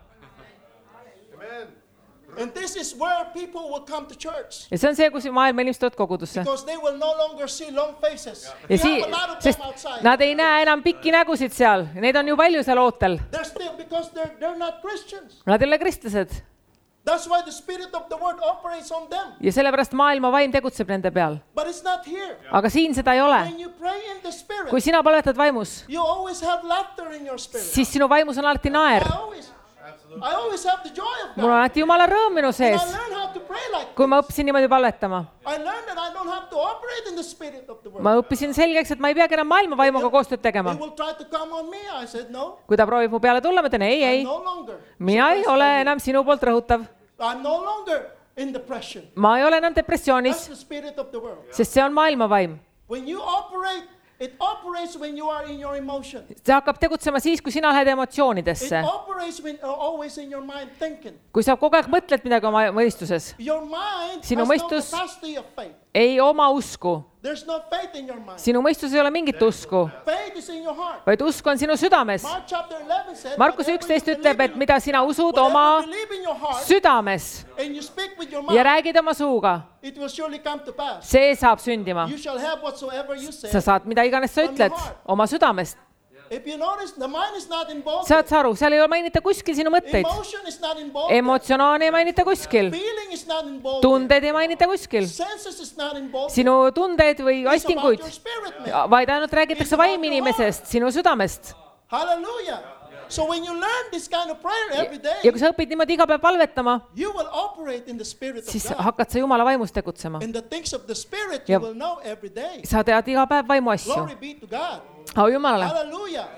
And this is where people will come to church. Ja see on see, kus maailma inimesed tulevad kogudusse. Because they will no longer see long faces. Ja We sii, have a lot of sest them outside. nad ei näe enam pikki nägusid seal. Neid on ju palju seal ootel. They're still, because they're, they're not Christians. Nad ei ole kristlased. That's why the spirit of the world operates on them. Ja sellepärast maailma vaim tegutseb nende peal. But it's not here. Aga siin seda ei ole. When you pray in the spirit, Kui sina palvetad vaimus, you always have laughter in your spirit. siis sinu vaimus on alati naer. I always, I always have the joy of Mul on God. alati Jumala rõõm minu And sees, I learned how to pray like kui ma this. õppisin niimoodi palvetama. I learned that I don't have to operate in the spirit of the world. Ma õppisin selgeks, et ma ei peagi enam maailma vaimuga koostööd tegema. They will try to come on me. I said, no, Kui ta proovib mu peale tulla, ma ütlen ei, ei. I'm no longer. Mina ei suppressed ole by you. enam sinu poolt rõhutav. I'm no longer in depression. Ma ei ole enam That's depressioonis, the spirit of the world. sest see on maailma vaim. When you operate, it operates when you are in your emotion. See hakkab tegutsema siis, kui sina lähed It emotsioonidesse. operates when uh, always in your mind thinking. Kui sa kogu aeg mõtled midagi oma mõistuses, Your mind Sinu has no mõistus- capacity of faith. ei oma usku. There's no faith in your mind. Sinu mõistus ei ole mingit usku, Faith is in your heart. vaid usk on sinu südames. Mark chapter eleven said, Markus whatever üksteist you ütleb, believe et in- mida sina usud whatever oma you believe in your heart südames and you speak with your ja mouth, räägid oma suuga, it will surely come to pass. see saab sündima. You shall have whatsoever you say. Sa saad mida iganes sa ütled oma südamest. If you notice, the mind is not involved. Saad sa aru, seal ei ole mainita kuskil sinu mõtteid. Emotion is not involved. Emotsioone ei mainita kuskil. Feeling is not involved. Tunded ei mainita kuskil. Senses is not involved. Sinu tundeid või It's about astinguid, your spirit, man. vaid ainult räägitakse vaiminimesest, sinu südamest. Hallelujah. So when you learn this kind of prayer every day, Ja kui sa õpid niimoodi iga päev palvetama, you will operate in the spirit of siis God. hakkad sa Jumala vaimus tegutsema. And the things of the spirit Ja- you will know every day. Sa tead iga päev vaimu asju. Glory be to God. Au Jumalale. Hallelujah.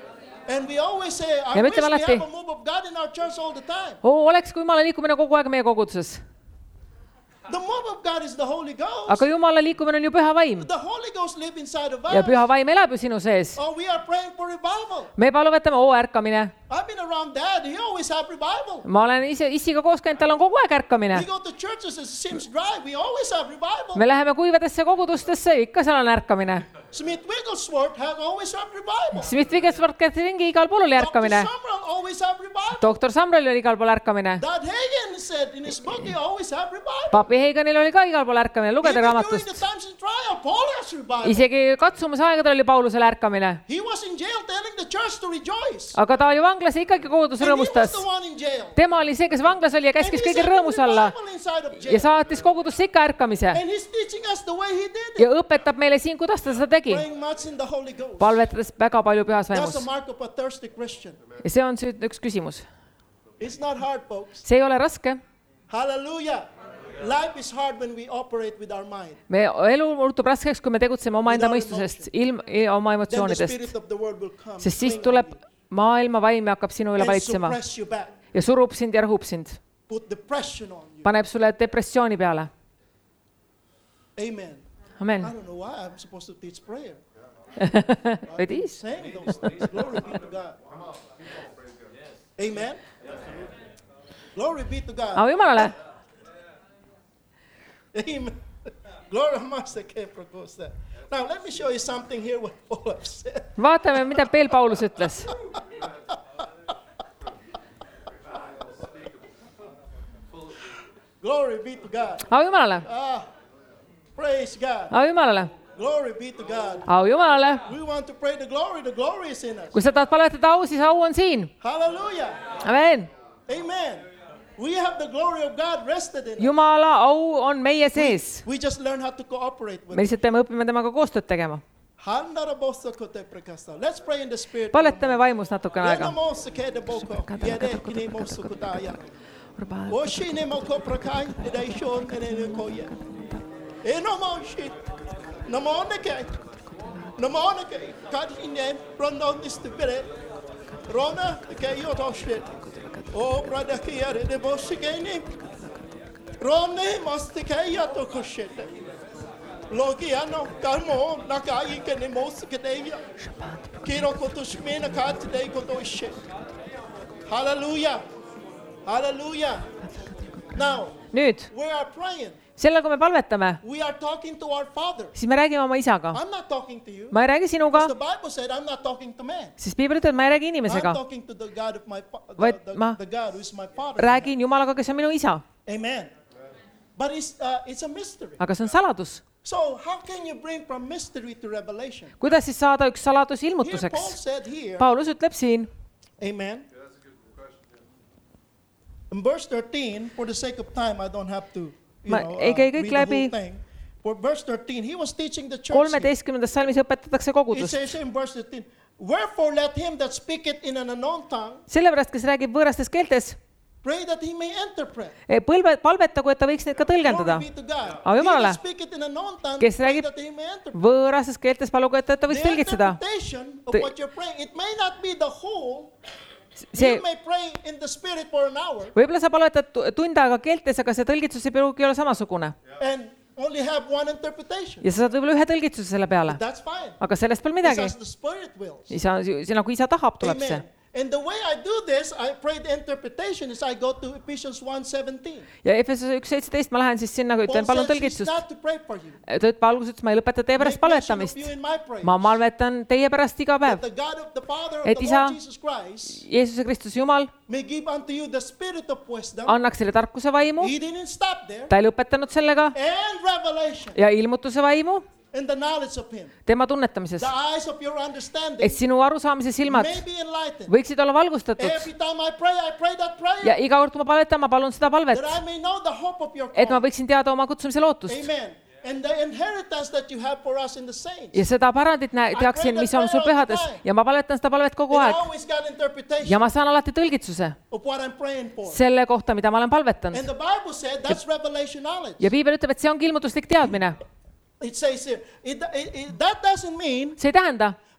And we always say, I Ja me wish we ütleme have alati- a move of God in our church all the time. Oo, oleks kui Jumala liikumine kogu aeg meie koguduses. The move of God is the Holy Ghost. aga Jumala liikumine on ju püha vaim The Holy Ghost lives inside of us. ja püha vaim elab ju sinu sees. Oh, we are praying for revival. me palvetame oo ärkamine. I've been around Dad. He always have revival. ma olen ise isiga koos käinud, tal on kogu aeg ärkamine. We go to churches, it seems dry. We always have revival. me läheme kuivadesse kogudustesse, ikka seal on ärkamine. Smith Wigglesworth has always have revival. Smith Wigglesworth käis ringi, igal pool oli ärkamine. Doctor Sumrall always have revival. doktor Samralil oli igal pool ärkamine. Dad Hagen said in his book he always have revival. papi Heiganil oli ka igal pool ärkamine, lugeda Even during raamatust. the times in trial, Paul has revival. isegi katsumusaegadel oli Paulusel ärkamine. He was in jail telling the church to rejoice. aga ta ju vanglas ja ikkagi kogudus And he was rõõmustas. the one in jail. tema oli see, kes vanglas oli ja And käskis he kõigil said rõõmus olla revival inside of ja jail. saatis kogudusse ikka ärkamise And he's teaching us the way he did it. ja õpetab meile siin, kuidas ta seda tegi. Praying much in the Holy Ghost. palvetades väga palju pühas That's vaimus. the mark of a thirsty Christian. ja see on see üks küsimus. It's not hard, folks. see ei ole raske. Hallelujah. Life is hard when we operate with our mind. me elu muutub raskeks, kui me tegutseme omaenda mõistusest, ilm, oma Then the emotsioonidest, spirit of the world will come. sest siis cling tuleb on you maailma vaim ja hakkab sinu üle and valitsema suppress you back. ja surub sind ja rõhub sind, Put depression on you. paneb sulle depressiooni peale. Amen. Amen. I don't know why I'm supposed to teach prayer. It is. Saying those things. Glory be to God. Amen. Glory be to God. au Jumalale. Amen. Glory must have came from that. Now let me show you something here what Paul has said. vaatame, mida veel Paulus ütles. Glory be to God. au Jumalale. Ah, praise God. au Jumalale. Glory be to God. au Jumalale. We want to pray the glory. The glory is in us. kui sa tahad palvetada au, siis au on siin. Hallelujah. Amen. Amen. We have the glory of God rested in us. Jumala au on meie sees. We just learn how to cooperate with me it. lihtsalt peame õppima temaga koostööd tegema. Let's pray in the spirit. palvetame vaimus natukene aega. Oshine moko prakai dai shon ene koya. Eno moshi. Namonake. Namonake. God in name run down this spirit. Rona ke yo toshit. Oh brother here the boss again. Ronne must ke ya to koshit. Logiano kalmo nakai ke ne mos ke dei. Kiro koto shmena kat dei koto shit. Hallelujah. Hallelujah. Now, nüüd, we are praying. selle, kui me palvetame, We are talking to our Father. siis me räägime oma isaga. I'm not talking to you. ma ei räägi sinuga, Because the Bible said I'm not talking to man. siis Piibel ütleb, et ma ei räägi I'm inimesega. talking to the God of my fa- the, Vaid the, ma the God who is my Father. räägin Jumalaga, kes on minu isa. Amen. But it's uh, it's a mystery. aga see on saladus. So how can you bring from mystery to revelation? kuidas siis saada üks saladus Here Paul ilmutuseks? said here. Paulus ütleb siin, Amen. In verse thirteen, for the sake of time, I don't have to, you Ma know, ei käi uh, kõik read the läbi. whole thing. For verse thirteen, he was teaching the church. here. kolmeteistkümnendas salmis õpetatakse It kogudust. says in verse thirteen, wherefore let him that speaketh in an unknown tongue sellepärast, kes räägib võõrastes keeltes, pray that he may interpret. põlve, palvetagu, et ta võiks neid ka tõlgendada. Glory be to God. Au He Jumalale. that speaketh in an unknown tongue, Kes pray räägib that he may interpret. võõrastes keeltes palugu, et ta võiks The tõlgitseda. interpretation of Tõ- what you're praying, it may not be the whole. see, You may pray in the spirit for an hour võib-olla sa palvetad tu- tund aega keeltes, aga see tõlgitsus ei pruugi olla samasugune. and only have one interpretation. ja sa saad võib-olla ühe tõlgitsuse selle peale. That's fine. aga sellest pole It's midagi. as the spirit wills. isa, see nagu isa tahab, tuleb see. Amen. And the way I do this, I pray the interpretation is I go to Ephesians one seventeen. ja Efesose üks seitseteist ma lähen siis sinna, Paul ütlen, palun said she's tõlgitsust. not to pray for you. ta ütleb alguses, et ma ei lõpeta teie pärast Make mention of palvetamist. you in my prayers. ma palvetan teie pärast iga päev. That the God of the Father of Et the isa- Lord Jesus Christ Jeesuse Kristus Jumal may give unto you the spirit of wisdom. annaks selle tarkuse vaimu, He didn't stop there. ta ei lõpetanud sellega, And revelation ja ilmutuse vaimu and the knowledge of him. tema tunnetamises, The eyes of your understanding et sinu arusaamise silmad may be enlightened. võiksid olla valgustatud. Every time I pray, I pray that prayer. ja iga kord, kui ma palvetan, ma palun seda palvet, That I may know the hope of your et ma call. võiksin teada oma kutsumise lootust. Amen. And the inheritance that you have for us in the saints. ja seda pärandit nä- teaksin, mis on sul pühades, ja ma palvetan seda palvet kogu And I aeg. always got interpretation ja ma saan alati tõlgitsuse of what I'm praying for. selle kohta, mida ma olen palvetanud. And the Bible said that's revelation knowledge. ja Piibel ütleb, et see ongi ilmutuslik teadmine. It says here, it, it, it, that doesn't mean see ei tähenda,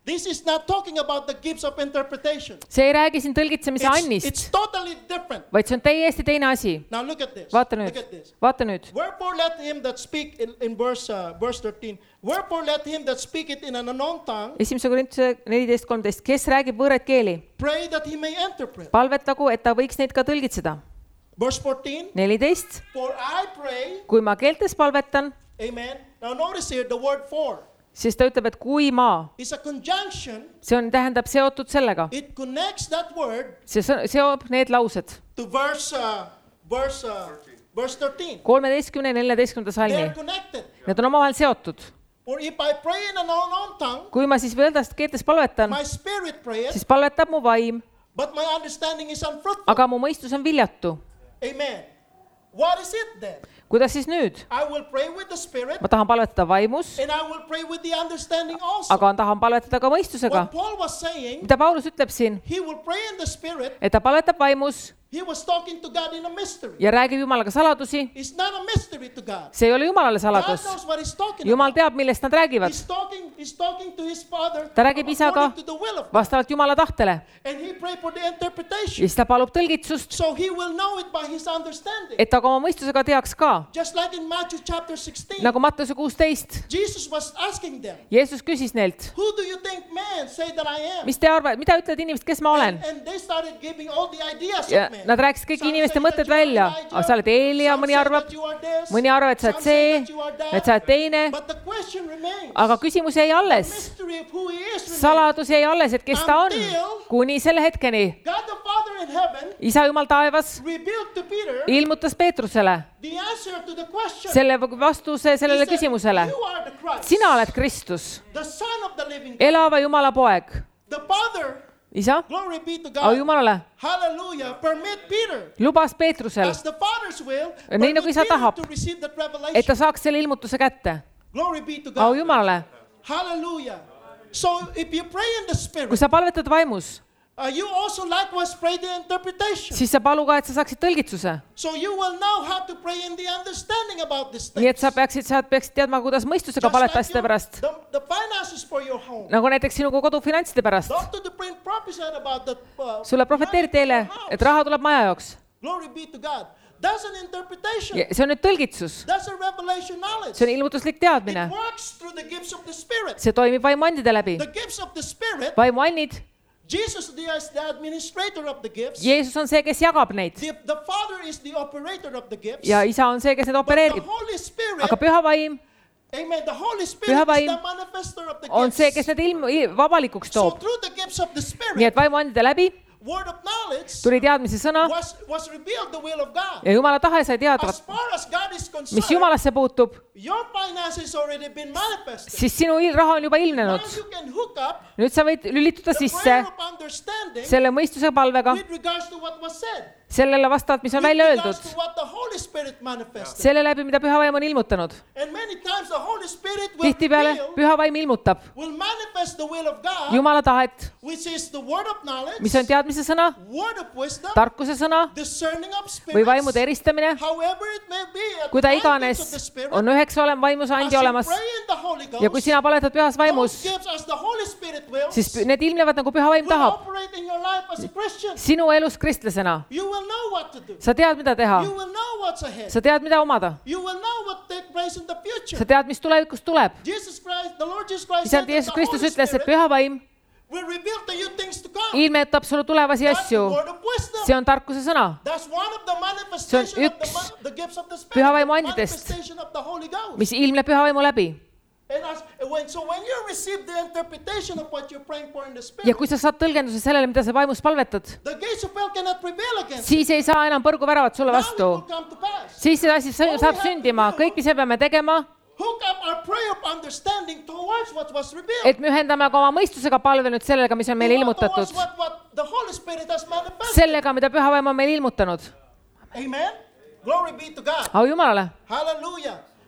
This is not talking about the gifts of interpretation. see ei räägi siin tõlgitsemise It's, annist, it's totally different. vaid see on täiesti teine asi. Now look at this. Vaata Look nüüd, at this. vaata nüüd. Wherefore let him that speak in, in verse uh, verse thirteen. Wherefore let him that speaketh in an unknown tongue esimese Korintuse neliteist kolmteist, kes räägib võõraid keeli, pray that he may interpret. palvetagu, et ta võiks neid ka tõlgitseda. Verse fourteen. neliteist, For I pray. kui ma keeltes palvetan, Amen. Now notice here the word for. siis ta ütleb, et kui ma, It's a conjunction. see on, tähendab seotud sellega, It connects that word see sõ- seob need laused to verse uh, verse uh, verse thirteen. kolmeteistkümne ja neljateistkümnenda They're salmi. connected. Need on omavahel seotud. For if I pray in an unknown tongue, kui ma siis võõrdast keeltes palvetan, my spirit prayeth, siis palvetab mu vaim, but my understanding is unfruitful. aga mu mõistus on viljatu. Amen. What is it then? kuidas siis nüüd? I will pray with the spirit ma tahan palvetada vaimus, and I will pray with the understanding also. aga tahan palvetada ka mõistusega. What Paul was saying, mida Paulus ütleb siin, he will pray in the spirit. et ta palvetab vaimus He was talking to God in a mystery. ja räägib Jumalaga saladusi. It's not a mystery to God. see ei ole Jumalale God saladus. knows what he's talking Jumal about. teab, millest nad räägivad. He's talking, he's talking to his father ta räägib isaga according to the will of God. vastavalt Jumala tahtele And he prayed for the ja interpretation. siis ta palub tõlgitsust, So he will know it by his understanding. et ta ka oma mõistusega teaks ka. Just like in Matthew chapter sixteen. nagu Mattuse kuusteist, Jesus was asking them, Jeesus küsis neilt, who do you think man say that I am? mis te arvate, mida ütlevad inimesed, kes ma olen? And, and they started giving all the ideas ja of man. nad rääkisid kõik inimeste mõtted välja. sa oled Eelia, mõni arvab, mõni arvab, et sa oled see, et sa oled teine. But the question remains. aga küsimus jäi alles. Mystery of who he is remains. saladus jäi alles, et kes ta on. kuni selle hetkeni God the Father in heaven isa Jumal taevas revealed to Peter ilmutas Peetrusele the answer to the question. selle vastuse sellele He said, küsimusele. you are the Christ, sina oled Kristus, the Son of the living God. elava Jumala poeg. The Father, isa, glory be to au God, Jumalale, hallelujah, permit Peter, lubas Peetrusel, as the Father's will, Nii permit nagu isa Peter tahab, to receive that et revelation. ta saaks selle ilmutuse kätte. Glory be to au God. Jumalale, Hallelujah. So if you pray in the Spirit, kui sa palvetad vaimus, uh, you also likewise pray the interpretation. siis sa palu ka, et sa saaksid tõlgitsuse. So you will know how to pray in the understanding about this thing. nii et sa peaksid, sa peaksid teadma, kuidas mõistusega palvetada asjade pärast. the, the finances for your home. nagu näiteks sinu kodu finantside pärast. Doctor the Prince prophesied about the uh, sulle profeteeriti eile, money for et your house. raha tuleb maja jaoks. Glory be to God. That's an interpretation. see on nüüd tõlgitsus, That's a revelation knowledge. see on ilmutuslik teadmine. It works through the gifts of the Spirit. see toimib vaimuandide läbi. The gifts of the Spirit, vaimuannid, Jesus is the administrator of the gifts. Jeesus on see, kes jagab neid The, the Father is the operator of the gifts. ja isa on see, kes neid But the opereerib. Holy Spirit, aga püha vaim amen, the Holy Püha Spirit is vaim the manifester of the on see, gifts. kes need ilm, il, vabalikuks So toob. through the gifts of the nii Spirit, et vaimuandide läbi word of knowledge tuli teadmise sõna was, was revealed the will of God. ja Jumala tahe sai As teadvat. far as God is mis concerned, Jumalasse puutub, your finances already been manifested. siis sinu il- raha on juba Now ilmnenud. you can hook up nüüd sa võid lülituda the sisse prayer of understanding selle mõistuse palvega, with regards to what was said. sellele vastavalt, mis on With välja regards öeldud, to what the Holy Spirit manifested. selle läbi, mida püha vaim on ilmutanud. And many times the Holy Spirit will tihtipeale reveal, püha vaim ilmutab will manifest the will of God, Jumala tahet, which is the word of knowledge, mis on teadmise sõna, word of wisdom, tarkuse sõna discerning of või vaimude spirits, eristamine, however it may be, at kui the ta guidance iganes of the Spirit, on üheks olema vaimuse as andi you olemas pray in the Holy ja kui Ghost, sina paletad pühas vaimus, those gifts as the Holy Spirit wills, siis pü- need ilmnevad nagu püha vaim will tahab. operate in your life as a Christian. sinu elus kristlasena, You will know what to do. sa tead, mida teha, You will know what's ahead. sa tead, mida omada, You will know what take place in the future. sa tead, mis tulevikus tuleb. Jesus Christ, the Lord Jesus Christ said isand that Jeesus the Kristus Holy ütles, et Spirit püha vaim will reveal to you things to come. ilmetab sulle tulevasi That's the asju. word of wisdom. see on tarkuse sõna, That's one of the manifestations of üks the, ma- the gifts of the Spirit. püha vaimu the andidest. manifestation of the Holy Ghost. mis ilmneb püha vaimu läbi. And as, when, so when you receive the interpretation of what you're praying for in the ja Spirit, kui sa saad tõlgenduse sellele, mida sa vaimus palvetad, the gates of hell cannot prevail against it. siis ei saa enam põrguväravat sulle Now it vastu. will come to pass. siis see asi sõ- saab sündima, kõik, mis me peame tegema, Hook up our prayer of understanding towards what was revealed. et me ühendame ka oma mõistusega palve nüüd sellega, mis on meile ilmutatud, Towards what, what the Holy Spirit has manifested. sellega, mida püha vaim on meile ilmutanud. Amen. Glory be to God. au Jumalale, Hallelujah.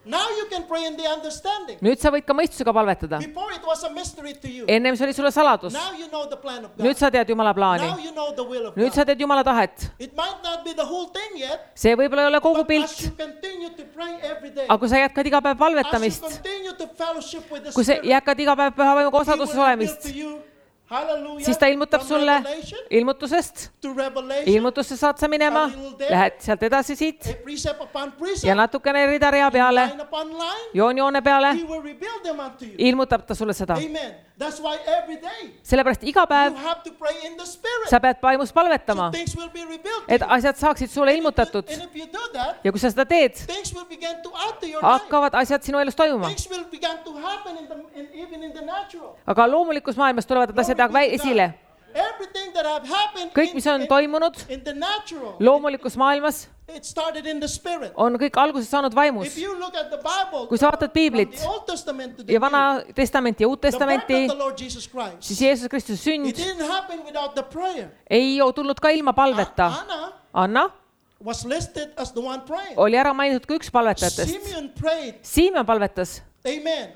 Now you can pray in the understanding. Nüüd sa võid ka mõistusega palvetada. Before it was a mystery to you. Ennem see oli sulle saladus. Now you know the plan of God. Nüüd sa tead Jumala plaani. Now you know the will of Nüüd God. sa tead Jumala tahet. It might not be the whole thing yet. See võib-olla ei ole kogu But as pilt. you continue to pray every day. Aga kui sa jätkad iga päev As you palvetamist, continue to fellowship with the kui sa Spirit. jätkad iga päev püha vaimuga He will osaduses reveal olemist, to you. Hallelujah. siis ta ilmutab From sulle Revelation ilmutusest. to Revelation. Ilmutusse saad sa minema, lähed sealt edasi siit A precept upon ja precept. natukene rida rea peale, Line upon line. joon joone peale, He will reveal them unto you. ilmutab ta sulle seda. Amen. That's why every day Sellepärast iga you päev have to pray in the Spirit. sa pead vaimus So palvetama, things will be revealed to et you. asjad saaksid sulle ilmutatud. And if you do that, Ja kui sa seda teed, things will begin to add to your life. hakkavad asjad sinu elus toimuma. Things will begin to happen in the, in, even in the natural. Aga loomulikus maailmas tulevad need asjad aga esile. Everything that have happened Kõik, in, mis on in, toimunud in the natural, loomulikus maailmas, it started in the Spirit. on kõik alguses saanud vaimus. If you look at the Bible, Kui sa vaatad piiblit from the Old Testament to the ja New, Vana Testamenti ja Uut the birth Testamenti, of the Lord Jesus Christ, siis Jeesus Kristuse it sünd didn't happen without the prayer. ei ole tulnud ka ilma palveta. Anna Anna was listed as the one praying. oli ära mainitud kui üks palvetajatest. Simeon prayed. Simeon palvetas. Amen.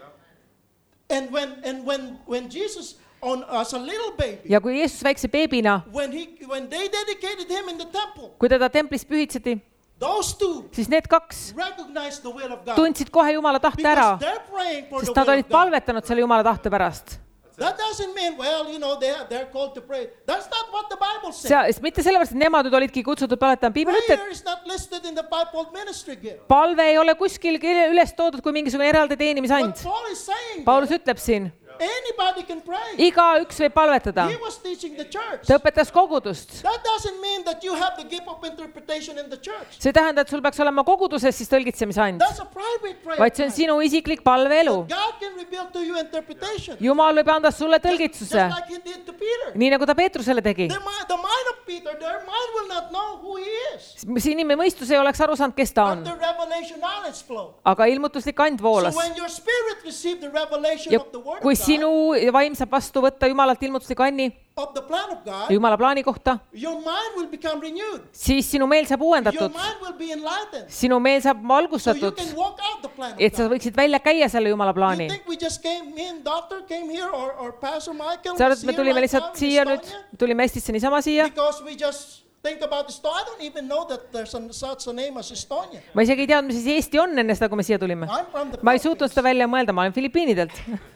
And when and when when Jesus on as a little baby, Ja kui Jeesus väikse beebina, when he when they dedicated him in the temple, kui teda templis pühitseti, those two siis need kaks recognized the will of God. tundsid kohe Jumala tahte ära, Because they're praying for the sest nad will olid of God. palvetanud selle Jumala tahte pärast. That doesn't mean, well, you know, they are, they're called to pray. That's not what the Bible says. See, mitte sellepärast, et nemad nüüd olidki kutsutud palvetama. Piibel ütleb, Prayer is not listed in the fivefold ministry gift. palve ei ole kuskil üles toodud kui mingisugune eraldi What teenimisand. Paul is saying, Paulus ütleb siin, anybody can pray. igaüks võib palvetada. He was teaching the church. Ta õpetas kogudust. That doesn't mean that you have the gift of interpretation in the church. See tähendab, et sul peaks olema koguduses siis tõlgitsemise and. That's a private prayer. Vaid see on sinu isiklik palveelu. God can reveal to you interpretation. Jumal võib anda sulle Just tõlgitsuse, like he did to Peter. nii nagu ta Peetrusele tegi. The mind, the mind of Peter, their mind will not know who he is. See inimene mõistus ei oleks aru saanud, kes ta on. But the revelation knowledge flow. Aga ilmutuslik and voolas. So when your spirit received the revelation Ja of the word kui of God, sinu vaim saab vastu võtta Jumalalt ilmutusliku anni of the plan of God, Jumala plaani kohta, your mind will become renewed. siis sinu meel saab Your uuendatud. mind will be enlightened. Sinu meel saab So you valgustatud, can walk out the plan of et sa God. võiksid välja käia selle Jumala You plaani. think we just came, me and doctor came here or, or Pastor Michael Sa arvad, was et me here tulime right lihtsalt now in siia nüüd, Estonia? tulime Eestisse niisama siia. Because we just think about Estonia. I don't even know that there's a, such a name as Estonia. Ma isegi ei teadnud, mis siis Eesti on enne seda, kui me siia tulime. I'm from the Ma ei suutnud Philippines. seda välja mõelda, ma olen Filipiinidelt.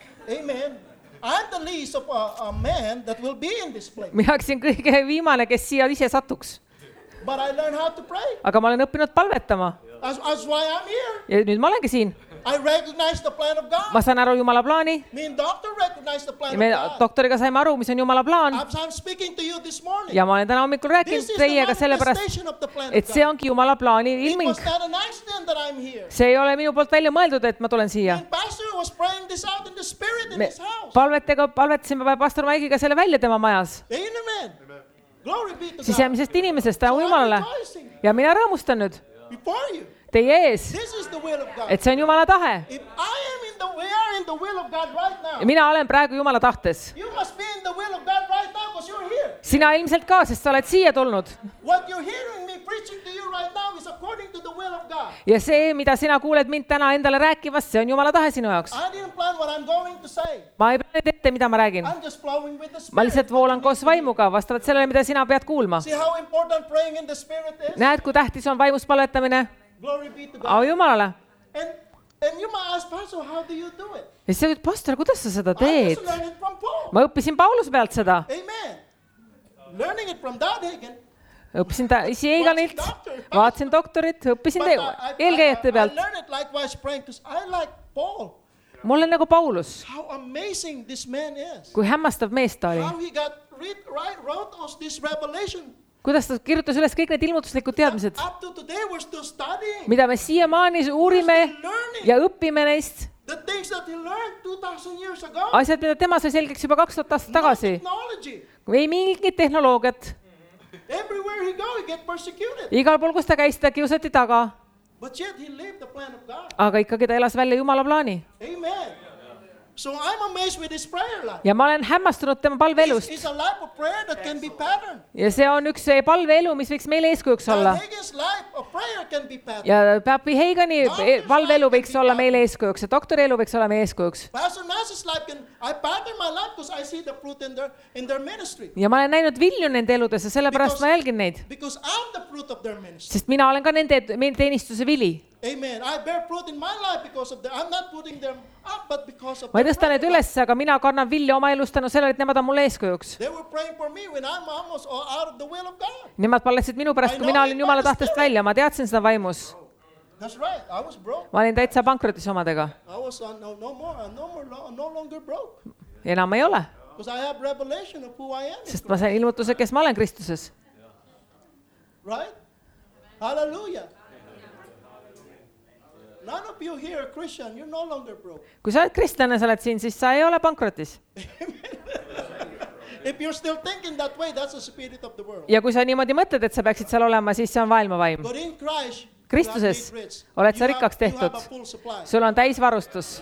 Amen. I'm the least of a, a man that will be in this place. Mina oleksin kõige viimane, kes siia ise satuks. But I learned how to pray. Aga ma olen õppinud palvetama. That's, that's why I'm here. Ja nüüd ma olengi siin. I recognize the plan of God. Ma saan aru Jumala plaani. Me and doctor recognize the plan Ja me of God. doktoriga saime aru, mis on Jumala plaan. I'm, I'm speaking to you this morning. Ja ma olen täna hommikul This rääkinud is the teiega sellepärast, manifestation of the plan et of see God. ongi Jumala plaani It ilming. was not an accident that I'm here. See ei ole minu poolt välja mõeldud, et ma tulen siia. And pastor was praying this out in the spirit in Me his house. palvetega palvetasime pastor Maigiga selle välja tema majas. Amen. Glory be to God. Sisemisest inimesest tänu So I'm Jumalale. rejoicing Ja mina rõõmustan nüüd before you. teie ees, This is the will of God. et see on Jumala tahe. If I am in the, we are in the will of God right now. Ja mina olen praegu Jumala tahtes. You must be in the will of God right now because you're here. Sina ilmselt ka, sest sa oled siia tulnud. What you're hearing me preaching to you right now is according to the will of God. Ja see, mida sina kuuled mind täna endale rääkivast, see on Jumala tahe sinu jaoks. I didn't plan what I'm going to say. Ma ei plaani ette, mida ma räägin. I'm just flowing with the Ma spirit. lihtsalt voolan koos vaimuga, vastavalt sellele, mida sina pead kuulma. See how important praying in the spirit is? Näed, kui tähtis on vaimus palvetamine? Glory be to God. Au Jumalale. And, and you might ask, Pastor, how do you do it? Ja siis sa ütled, pastor, kuidas sa seda I teed? just learned it from Paul. Ma õppisin Pauluse pealt seda. Amen. Learning it from Dad Hagen. Õppisin ta isi Eiganilt, vaatasin doktorit, õppisin te eelkäijate I pealt. learned it likewise praying because I like Paul. Ma olen nagu Paulus, How amazing this man is. kui hämmastav mees ta oli. How he got read, right, wrote us this revelation. Kuidas ta kirjutas üles kõik need ilmutuslikud teadmised, Up to today we're still studying. mida me siiamaani uurime ja õpime neist. The things that he learned two thousand years ago. Asjad, mida tema sai selgeks juba kaks tuhat aastat No tagasi. technology. Ei mingit tehnoloogiat. Everywhere he go, he get persecuted. Igal pool, kus ta käis, ta kiusati taga. But yet he lived the plan of God. Aga ikkagi ta elas välja Jumala plaani. Amen. So I'm amazed with his prayer life. ja ma olen hämmastunud tema palveelust. It's a life of prayer that can be pattern. ja see on üks palveelu, mis võiks meile eeskujuks olla. Hagen's life of prayer can be pattern. ja Papi Hagani palveelu võiks olla meile eeskujuks ja doktori elu võiks olla meie eeskujuks. Pastor Nass's life can I pattern my life because I see the fruit in their in their ministry. ja ma olen näinud vilju nende eludes ja sellepärast ma jälgin neid. Because I'm the fruit of their ministry. sest mina olen ka nende teenistuse vili. Amen. I bear fruit in my life because of the I'm not putting them up but because of ma ei tõsta neid üles, aga mina kannan vilja oma elust tänu sellele, et nemad on mulle eeskujuks. They were praying for me when I'm almost out of the will of God. Nemad palvetasid minu pärast, kui mina olin Jumala tahtest välja, ma teadsin seda vaimus. That's right. I was broke. ma olin täitsa pankrotis omadega. I was uh, no no more no more no longer broke. enam ei ole. Because I have revelation of who I am. sest ma sain ilmutuse, kes ma olen Kristuses. Right? Hallelujah. None of you here are Christian, you're no longer broke. kui sa oled kristlane, sa oled siin, siis sa ei ole pankrotis. If you're still thinking that way, that's the spirit of the world. ja kui sa niimoodi mõtled, et sa peaksid seal olema, siis see on maailmavaim. But in Christ, Kristuses oled sa rikkaks tehtud. sul on täisvarustus.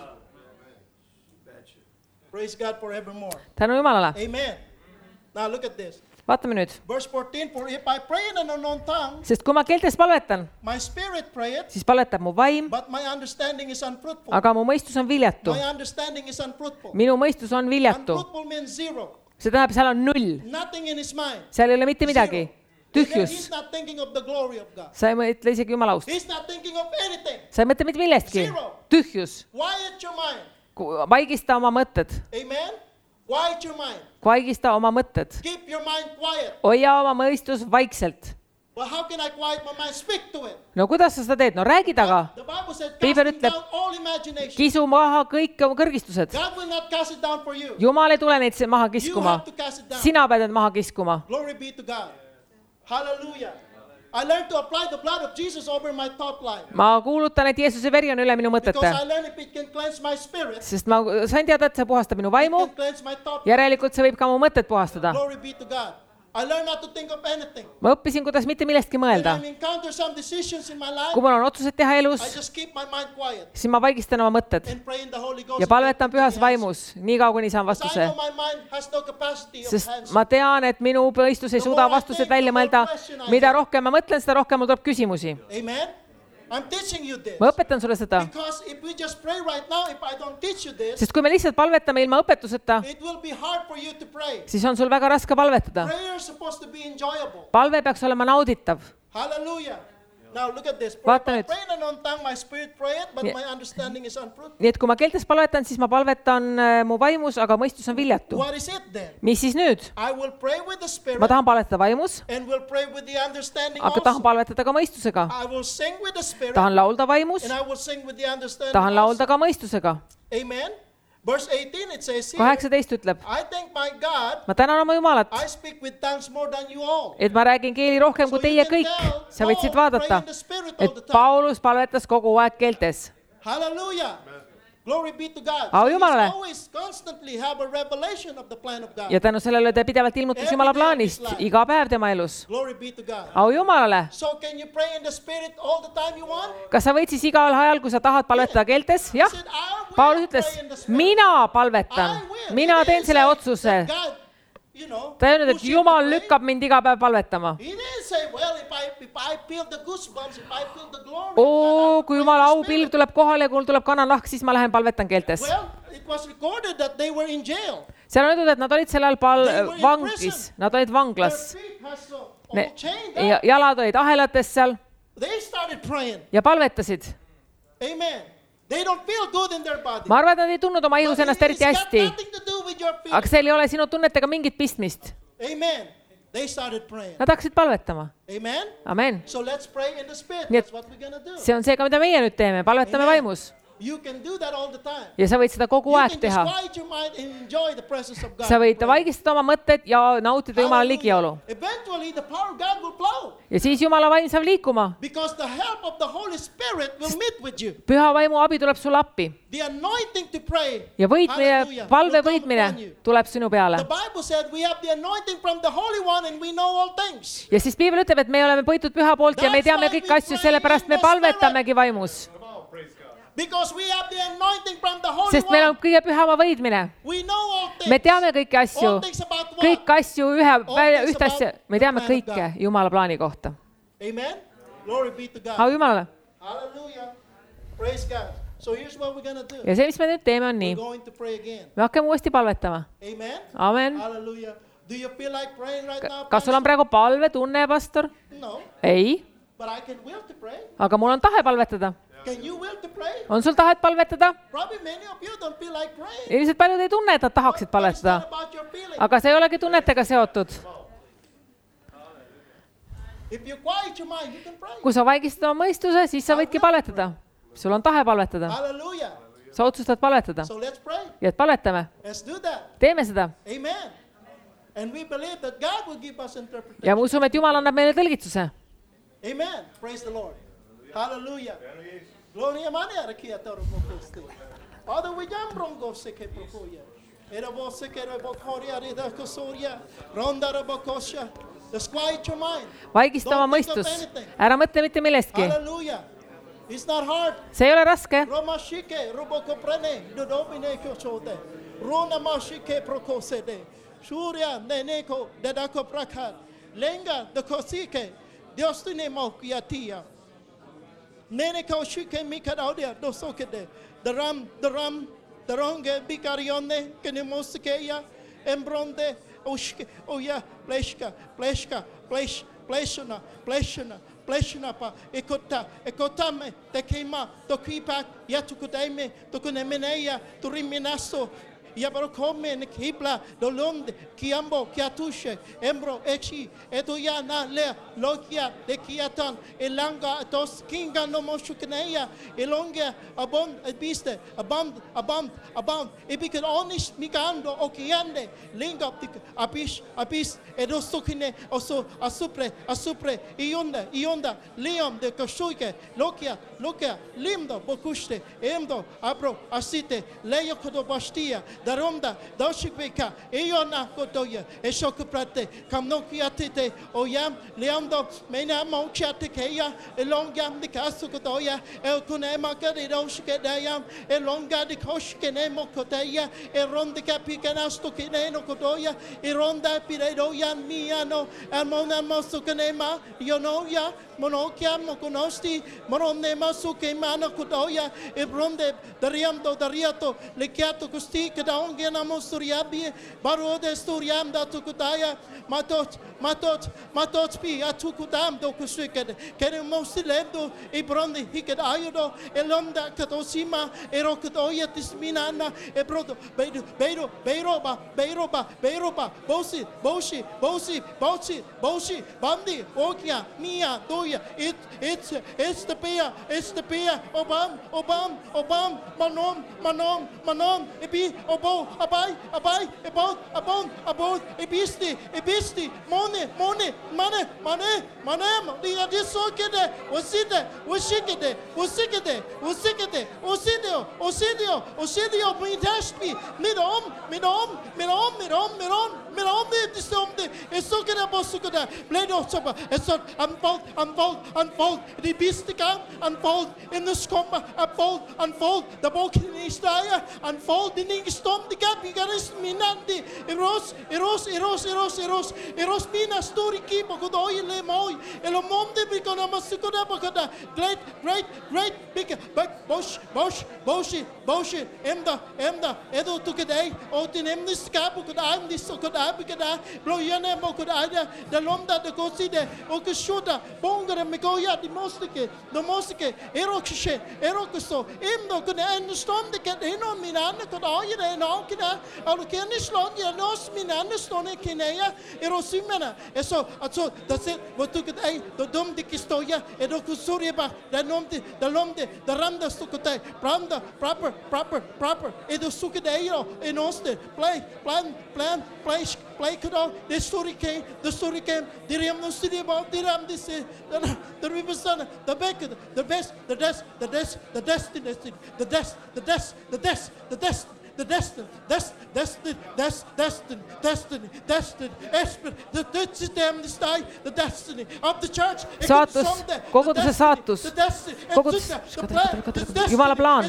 Praise God forevermore. tänu Jumalale. Amen. Now look at this. vaatame nüüd. Verse fourteen, for if I pray in an unknown tongue, sest kui ma keeltes palvetan, my spirit prayeth, siis palvetab mu vaim, but my understanding is unfruitful. aga mu mõistus on viljatu. My understanding is unfruitful. minu mõistus on viljatu. Unfruitful means zero. see tähendab, seal on null. Nothing in his mind. seal ei ole mitte midagi. tühjus. He's not thinking of the glory of God. sa ei mõtle isegi Jumala aust. He's not thinking of anything. sa ei mõtle mitte millestki. tühjus. Quiet your mind. vaigista oma mõtted. Amen. Quiet your mind. vaigista oma mõtted. Keep your mind quiet. hoia oma mõistus vaikselt. Well, how can I quiet my mind? Speak to it. no kuidas sa seda teed? no räägi taga. The Bible said, Piibel casting ütleb, down all imagination. kisu maha kõik oma kõrgistused. God will not cast it down for you. Jumal ei tule neid maha You kiskuma. have to cast it down. sina pead need maha kiskuma. Glory be to God. Hallelujah. I learned to apply the blood of Jesus over my thought life. ma kuulutan, et Jeesuse veri on üle minu Because mõtete. I learned if it can cleanse my spirit, sest ma sain teada, et see puhastab minu it vaimu. can cleanse my thought life. järelikult see võib ka mu mõtted puhastada. Glory be to God. I learned not to think of anything. ma õppisin, kuidas mitte millestki When mõelda. I encounter some decisions in my life, kui mul on otsused teha I elus, just keep my mind quiet siis ma vaigistan oma mõtted and pray in the Holy Ghost. ja palvetan pühas vaimus, nii kaua, kuni saan Because I vastuse. know my mind has no capacity of sest answer. ma tean, et minu mõistus ei suuda vastuseid välja mõelda. mida rohkem ma mõtlen, seda rohkem mul tuleb küsimusi. Amen. I'm teaching you this. ma õpetan sulle seda. Because if we just pray right now, if I don't teach you this, sest kui me lihtsalt palvetame ilma õpetuseta, it will be hard for you to pray. siis on sul väga raske palvetada. Prayer is supposed to be enjoyable. palve peaks olema nauditav. Hallelujah. Now look at this. For Vaata if I nüüd. pray in an unknown tongue, my spirit prayeth, but Ja- my understanding is unfruitful. nii et kui ma keeltes palvetan, siis ma palvetan äh, mu vaimus, aga mõistus on viljatu. What is it then? mis siis nüüd? I will pray with the spirit ma tahan palvetada vaimus, and will pray with the understanding aga tahan also. palvetada ka mõistusega. I will sing with the spirit tahan laulda vaimus, and I will sing with the understanding tahan laulda also. ka mõistusega. Amen. Verse eighteen it says here, kaheksateist ütleb, I thank my God, ma tänan oma Jumalat, I speak with tongues more than you all. et ma räägin keeli rohkem kui teie kõik. sa võid siit vaadata, et Paulus palvetas kogu aeg keeltes. Hallelujah. Glory be to God. Au So he's Jumalale. always constantly have a revelation of the plan of God. ja tänu sellele ta pidevalt ilmutas Jumala plaanist iga päev tema elus. Glory be to God. au Jumalale. So can you pray in the spirit all the time you want? kas sa võid siis igal ajal, kui sa tahad palvetada keeltes? jah. He said, I will Paulus ütles, pray in the spirit. mina palvetan, I will. mina He teen didn't selle say otsuse. that God, you know, ta ei öelnud, et pushed him Jumal to pray. lükkab mind iga päev palvetama. He didn't say, well, if I, if I feel the goosebumps, if I feel the glory of oo, God, kui I will Jumala pray in the aupilv spirit. tuleb kohale ja kui mul tuleb kananahk, siis ma lähen palvetan keeltes. Well, it was recorded that they were in jail. seal on öeldud, et nad olid sellel pal- They were in vangis, prison. nad olid Their vanglas. feet has so all Ne, chained ja, up. jalad olid ahelates seal They started praying. ja palvetasid. Amen. They don't feel good in their body. ma arvan, et nad ei tundnud oma ihus But ennast it- eriti it's got hästi, nothing to do with your feelings. aga seal ei ole sinu tunnetega mingit pistmist. Amen. They started praying. Nad hakkasid palvetama. Amen. Amen. So let's pray in the spirit. Nii et That's what we're gonna do. see on see ka, mida meie nüüd teeme, palvetame Amen. vaimus. You can do that all the time. ja sa võid seda kogu You aeg can just teha. quiet your mind and enjoy the presence of God. sa võid Pray. vaigistada oma mõtted ja nautida Jumala Hallelujah. ligiolu. Eventually the power of God will flow ja siis Jumala vaim saab liikuma. because the help of the Holy Spirit will meet with you. püha vaimu abi tuleb sulle appi. The anointing to pray. ja võitmine, Hallelujah, palve will come võitmine upon you. tuleb sinu peale. The Bible said we have the anointing from the Holy One and we know all things. ja siis piibel ütleb, et me oleme võitud püha poolt ja me That's teame why kõiki we asju, pray sellepärast in me the palvetamegi vaimus. Because we have the anointing from the Holy sest meil One. on kõige pühama võidmine. We know all things. me teame kõiki asju, All things about what? kõiki asju ühe, things ühte asja, about me teame the plan of kõike God. Jumala plaani kohta. Amen. Glory be to God. au Jumalale. Hallelujah. Praise God. So here's what we're going to do. ja see, mis me nüüd teeme, on We're nii. going to pray again. me hakkame uuesti palvetama. Amen. Amen. Hallelujah. Do you feel like praying right now? kas sul on praegu palvetunne, pastor? No. ei, But I can will to pray. aga mul on tahe palvetada. Can you will to pray? on sul tahet palvetada? Probably many of you don't feel like praying. ilmselt paljud ei tunne, et nad tahaksid But it's palvetada. not about your feeling. aga see ei olegi tunnetega seotud. If you quiet your mind, you can pray. kui sa vaigistad oma mõistuse, siis sa võidki palvetada. sul on tahe palvetada. Hallelujah. sa otsustad palvetada. So let's pray. ja et palvetame. Let's do that. teeme seda. Amen. And we believe that God will give us interpretation. ja me usume, et Jumal annab meile tõlgitsuse. Amen. Praise the Lord. Hallelujah. Gloria mania rekia toro bokoste. Father, we jam brongo seke prokoya. Era vose ke bokoria rida kosoria. Ronda bokosha. Just quiet your mind. vaigista oma Don't think of mõistus. anything. ära mõtle mitte millestki. Hallelujah. It's not hard. see ei ole raske. Roma shike roboko prene dodomine kosote. Rona mashike prokosede. Shuria neneko dedako prakat. Lenga de kosike. Dios tiene mokiatia. Neneko shike mikadaudia dosokede. The ram, the ram, the ronge bicarione, kenemosikeya, embronde, oshke, oh yeah, pleshka, pleshka, plesh, pleshana, pleshana, pleshana pa, ekota, ekotame, te keima, to kipak, yatukudeme, to kunemeneya, to riminaso. Ya pero come ne kibla dolonde kiambo kiatushe embro echi eto ya na le lokia de kiatan elanga tos kinga no moshukneya elonga abon biste aband aband aband ebikan onis mikando okiande linga abish abis edosukine oso asupre asupre ionda ionda liam de koshuike lokia lokia limdo bokuste emdo abro asite leyo kodobastia Daronda, doshikvika, eona kotoya, eshokuprate, kamnokiatite, oyam, leando, mena mochatekeya, elongam de casukotoya, el kunemaka de doshkedayam, elonga de koshkenemo koteya, eronde capicanasto kineno kotoya, eronda piredoyan miano, amona mosukanema, yonoya, monokia mokonosti, moronne masukemana kotoya, ebronde, dariamdo, dariato, lekiato kosti, Onge namo suriabi barode suriam da tukutaya matot matot matot pi atukudam do kusuked kene mosilendo e bronde hiked ayudo elonda katosima erokotoya tisminana e brodo beido beido beiroba beiroba beiroba bosi boshi bosi bosi boshi bandi okia mia doya it it's it's the pia it's the pia obam obam obam manom manom manom ebi Abo, abai, abai, abon, abon, abon, ebisti, ebisti, mone, mone, mane, mane, mane, dia disokede, oside, osikede, osikede, osikede, osidio, osidio, osidio, midashpi, midom, midom, midom, midom, midom, midom, disomde, esokede, bosukede, bledo sopa, esot, unfold, unfold, unfold, the bistikam, unfold, in the scomba, unfold, unfold, the bokinistaya, unfold, the Stom the gap, you got us minandi, eros, eros, eros, eros, eros, eros mina story keep a good oil, lemoy, elomomde because I'm a sukoda, great, great, great, big, but bosh, bosh, boshi, boshi, emda, emda, edo took a day, out in em this cap, could I, this so could I, because I, blow your name, could I, the lomda, the goside, okashuda, bonga, and megoya, the mostike, the mostike, erokishe, erokuso, emdo, could I understand the cat, eno, minana, could I. No, kina, alukeni slon ya nos minane stone kinaya, erosimena. So, so that's it. What took it? I the dom de kistoya, edokusuriba, the nomde, the lomde, the randa sukute, pranda, proper, proper, proper. Edosukadeo, enoste, play, plan, plan, play, play kudo. The story came, the story came. Diriam no city about diram this, the the riverson, the back, the best, the desk, the desk, the destiny, the desk, the desk, the desk, the desk. the destiny, destiny, destiny, destiny, destiny, destiny, destiny, the destiny, the destiny of the church. Saatus, koguduse saatus, kogudus, Jumala plaan.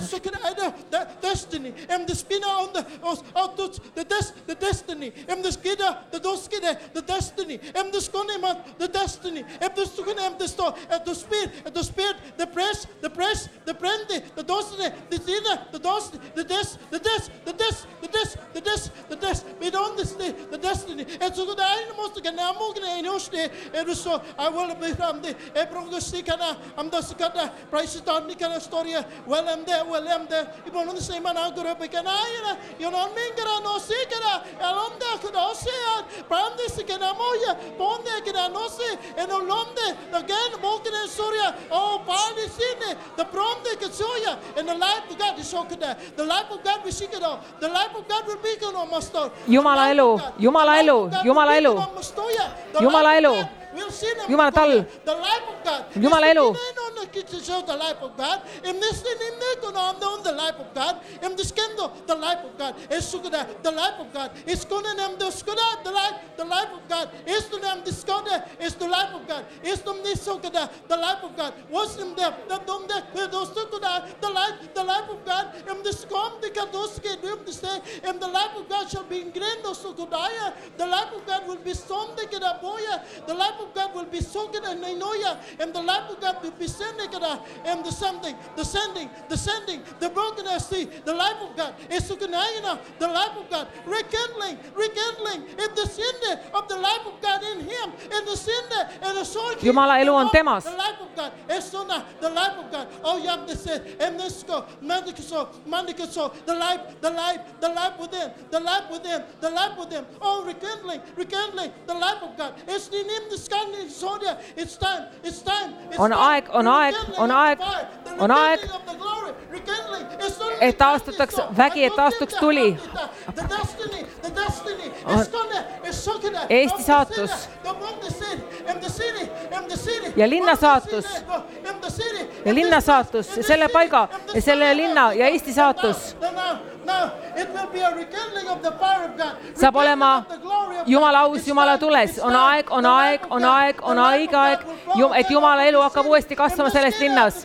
Destiny, and the spinner on the the des the destiny, and the skidder, the doskide, the destiny, and the sconemat, the destiny, and the sukunem, the store, and the spirit, and the spirit, the press, the press, the brandy, the destiny, the dinner, the destiny, the des, the des, the des, the des, the des, the des, we don't the the destiny. And so the I must get now moving in Oste, and so I will be from the Ebrongosikana, I'm the Sakata, Price Tonica story, well I'm there, well I'm there, you want to say man, I'll go up again, you know, Mingara, no Sikara, Alonda could also say, Brandis again, Amoya, Bonde again, no say, and Olonde, again, Mokin and Soria, oh, Party Sine, the Bronde Katsuya, and the life of God is so good. The life of God we seek it all. The life of God will be on my store. Jumala elu, Jumala elu, Jumala elu, Jumala elu. Jumala tal. Jumala elu. The life of God. In this thing, in the life of God. In this kingdom, the life of God. The life of God. It's going to them the skoda, the life, the life of God. It's to them the skoda, it's the life of God. It's to them the life of God. What's them there? The dom there, those skoda, the life, the life of God. In the scum, the kadoske, do the stay. And the life of God shall be in grendo skodaya. The life of God will be some the kadaboya. The life of God will be soaking and Nainoya, and the life of God will be sending and the sending, the sending, the sending, the brokenness, the life of God is Sukanayana, the life of God, rekindling, rekindling in the sin of the life of God in Him, in the sin and the soul. Jumala elu on temas. The life of God, Esuna, the life of God. Oh, you have to say, and this go, Mandikaso, Mandikaso, the life, the life, the life within, the life within, the life within. Oh, rekindling, rekindling, the life of God. It's in Him, the sky. It's time, it's time. On aeg, on aeg, on aeg, on aeg, et taastataks vägi, et taastuks tuli. Eesti saatus ja linna saatus ja linna saatus ja selle paiga ja selle linna ja Eesti saatus saab olema Jumala aus, Jumala tules. On aeg, on aeg, on aeg, on õige aeg, et Jumala elu hakkab uuesti kasvama selles linnas.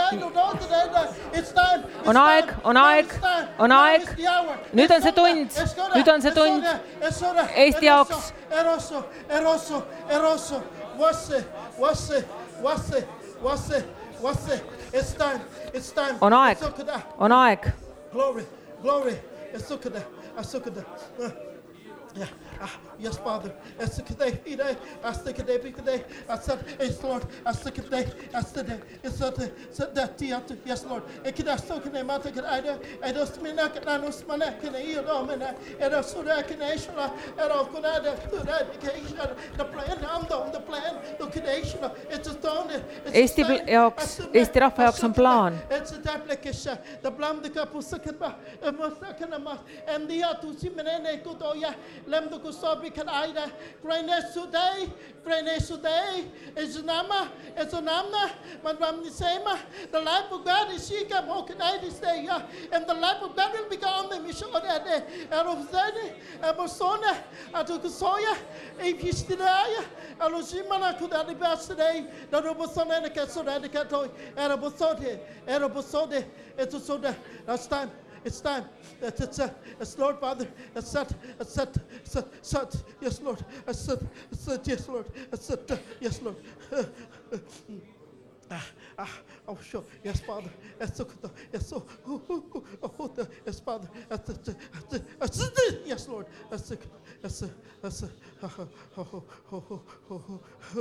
On aeg, on aeg, on aeg. Nüüd on see tund, nüüd on see tund Eesti jaoks. Eroso, eroso, eroso, wasse, wasse, wasse, wasse, wasse. It's time, it's time. On aeg, on aeg. Glory, glory. It's so good. I so good. Yeah. Ah, yes, Father. I said today, today, I said today, today. I said, yes, Lord. I said today, I said today. It's said that theater. Yes, Lord. I can so can I matter can either. I don't mean I can I know smana can I hear them and I don't so that can I show I don't can I do that education the plan I'm on the plan the creation it's a stone. Eesti jaoks, Eesti rahva jaoks on plaan. It's a application. The plan the couple second ba and second and the to see menene kutoya lem the so can either greatness today, greatness today is nama, it's a namna, but from the same, the life of God is she can walk and I stay, and the life of God will become the mission of that day. And of that, a persona, I took a soya, if you still are, I was Jimana could have the best today, the Robosona and the Castle and the Cato, and a Bosode, and a Bosode, it's a soda, that's time. It's time. It's, it's, uh, it's Lord Father. It's set. It's set. It's set. Set. Yes, Lord. It's set. It's set. Yes, Lord. It's set. Uh, yes, Lord. Uh, ah, ah, oh, sure. Yes, Father. It's so good. Yes, so. Oh, oh, oh, oh, oh, yes, Father. It's, it's, it's, it's, it's, yes, Lord. It's, it's, it's, it's, oh, oh, oh, oh, oh, oh,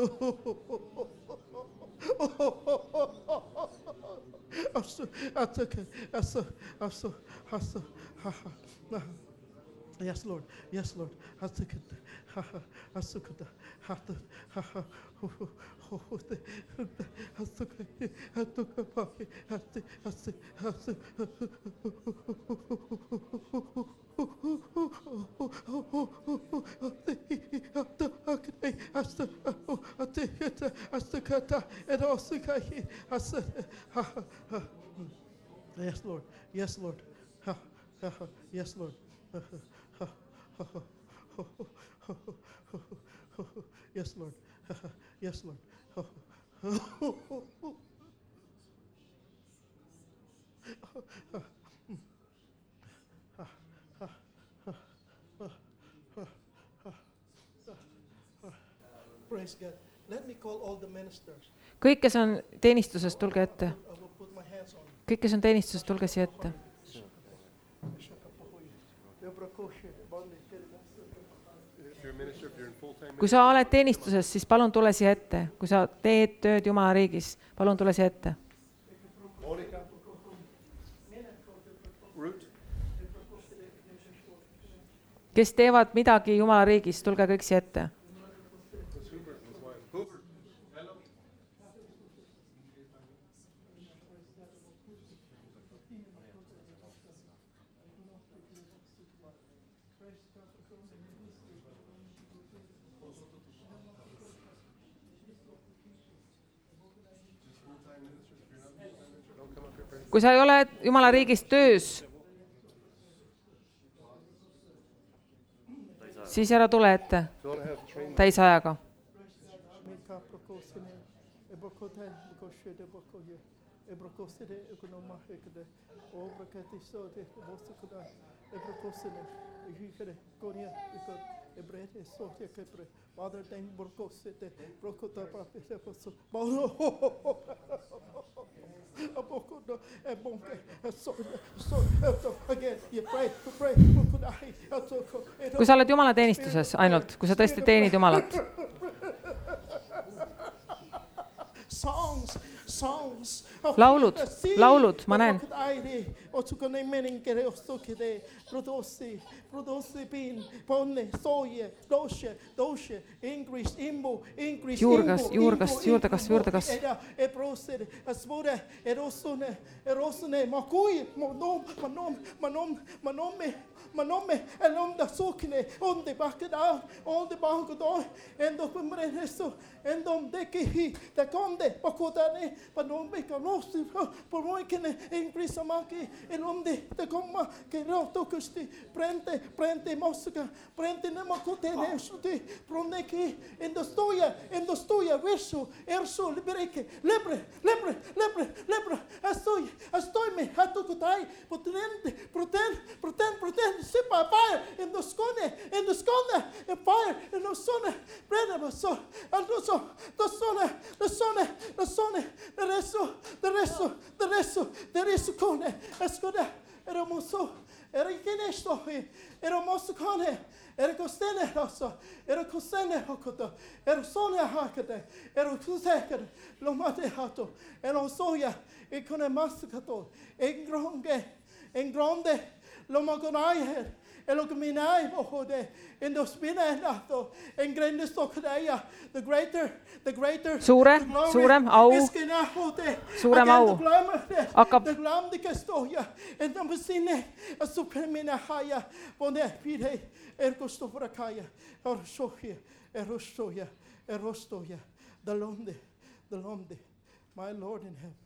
oh, oh, oh, oh. I'm so, I took it. I'm so, I'm so, I'm so, ha ha. Yes, Lord. Yes, Lord. I took it. Ha ha. I took it. Ha ha. Ha ha. I took it. I took it. I took it. I took Yes, Lord. Yes, Lord. Yes, Lord. Yes, Lord. Yes, Lord. Praise God. Let me call all the ministers. Kõik, kes on teenistuses, tulge ette. I will put my hands on. Kõik, kes on teenistuses, tulge siia ette. Kui sa oled teenistuses, siis palun tule siia ette. Kui sa teed tööd Jumala riigis, palun tule siia ette. Kes teevad midagi Jumala riigis, tulge kõik siia ette. Kui sa ei ole Jumala riigis töös, siis ära tule ette täisajaga. Kui sa oled Jumala teenistuses ainult, kui sa tõesti teenid Jumalat. Laulud, laulud, ma näen. Juurgas, juurgas, juurdekas, juurdekas. Ma nome el onda sukne onde bakada onde bangodo endo compreso endom de que da conde pacotane pa nome conosci por moi que em prisamaki el onde de comma que roto custi prende prende mosca prende na macote nesuti pronde que endo stoia endo stoia verso erso libereke lebre lebre lebre lebre estoy estoy me hato cotai potente proten proten proten se pa fire in the scone in the scone and fire in the sun bread of so and so the sun the sun the sun the resto the resto the resto the resto cone escoda era mosso era che ne sto era mosso cone era costene rosso era costene hokoto era sone hakate era tusekade lo mate hato era soya e con mascato e gronge en grande lo magonai e lo caminai bohode in the spinato en grande stokdaya the greater the greater suure suurem au suurem au hakkab the glam de castoya en the machine a supermina haya bonde pide er costofrakaya or sohia er rostoya er rostoya the londe the londe my Lord in heaven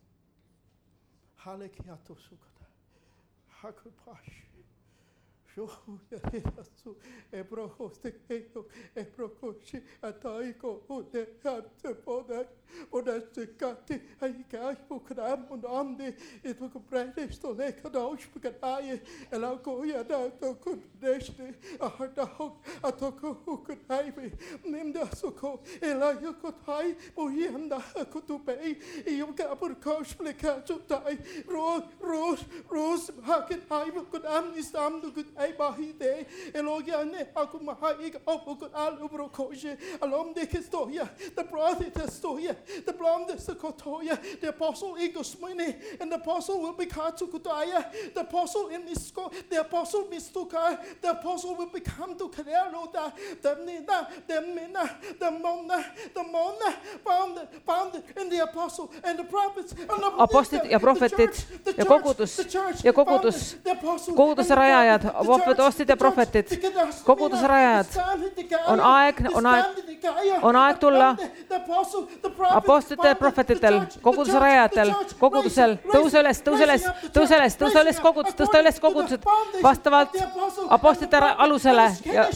halekiato sukata hakupash Yo Yesu ebroho stekeyo ebrokoshi ataiko ode ate poda oda sekati aikai pukram und ande et comprende sto leka da uspukataye ela koya da to kudeste ahada hok atoko hukaibe nimda soko ela yokotai boyenda kutupei yoka por koshpleka chutai ro ro ros haket haibe kudam istam du ai bahide elogiane akumahai opukut alubrokoje alomde kistoya the prophet stoya the blonde sakotoya the apostle igosmine and the apostle will be katukutaya the apostle in this the apostle mistuka the apostle will become to kareloda the nina the mina the mona the mona found found in the apostle and the prophets and the apostlid ja prohvetid ja kogudus ja kogudus koguduse rajajad apostid ja prohvetid, koguduse rajajad. On aeg, on aeg, on aeg tulla apostite ja prohvetitel, koguduse rajajatel, kogudusel, tõuse üles, tõuse üles, tõuse üles, tõuse üles kogudus, tõsta üles kogudused vastavalt apostite alusele ja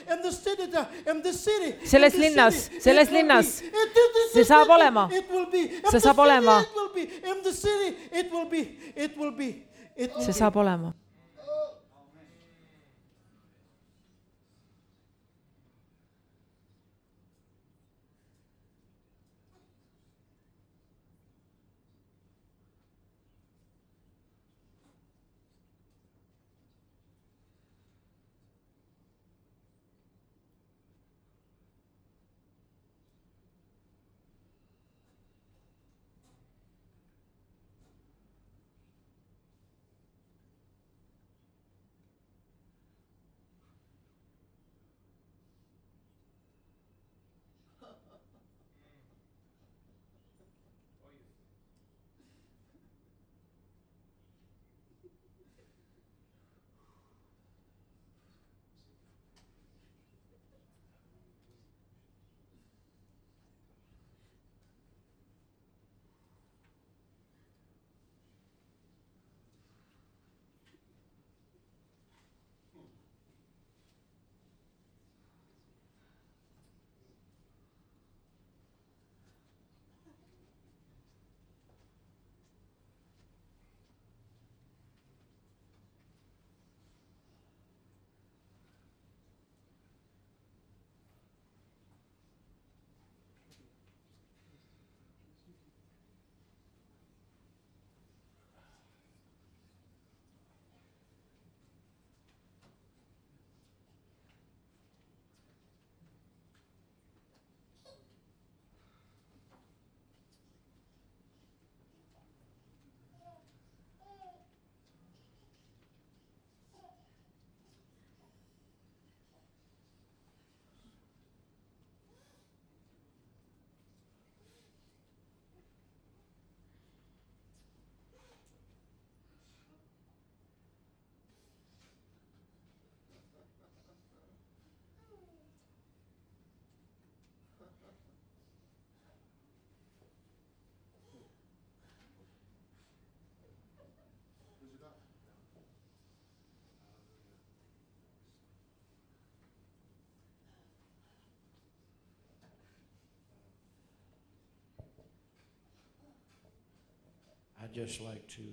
selles linnas, selles linnas see saab olema, see saab olema, see saab olema. I'd just like to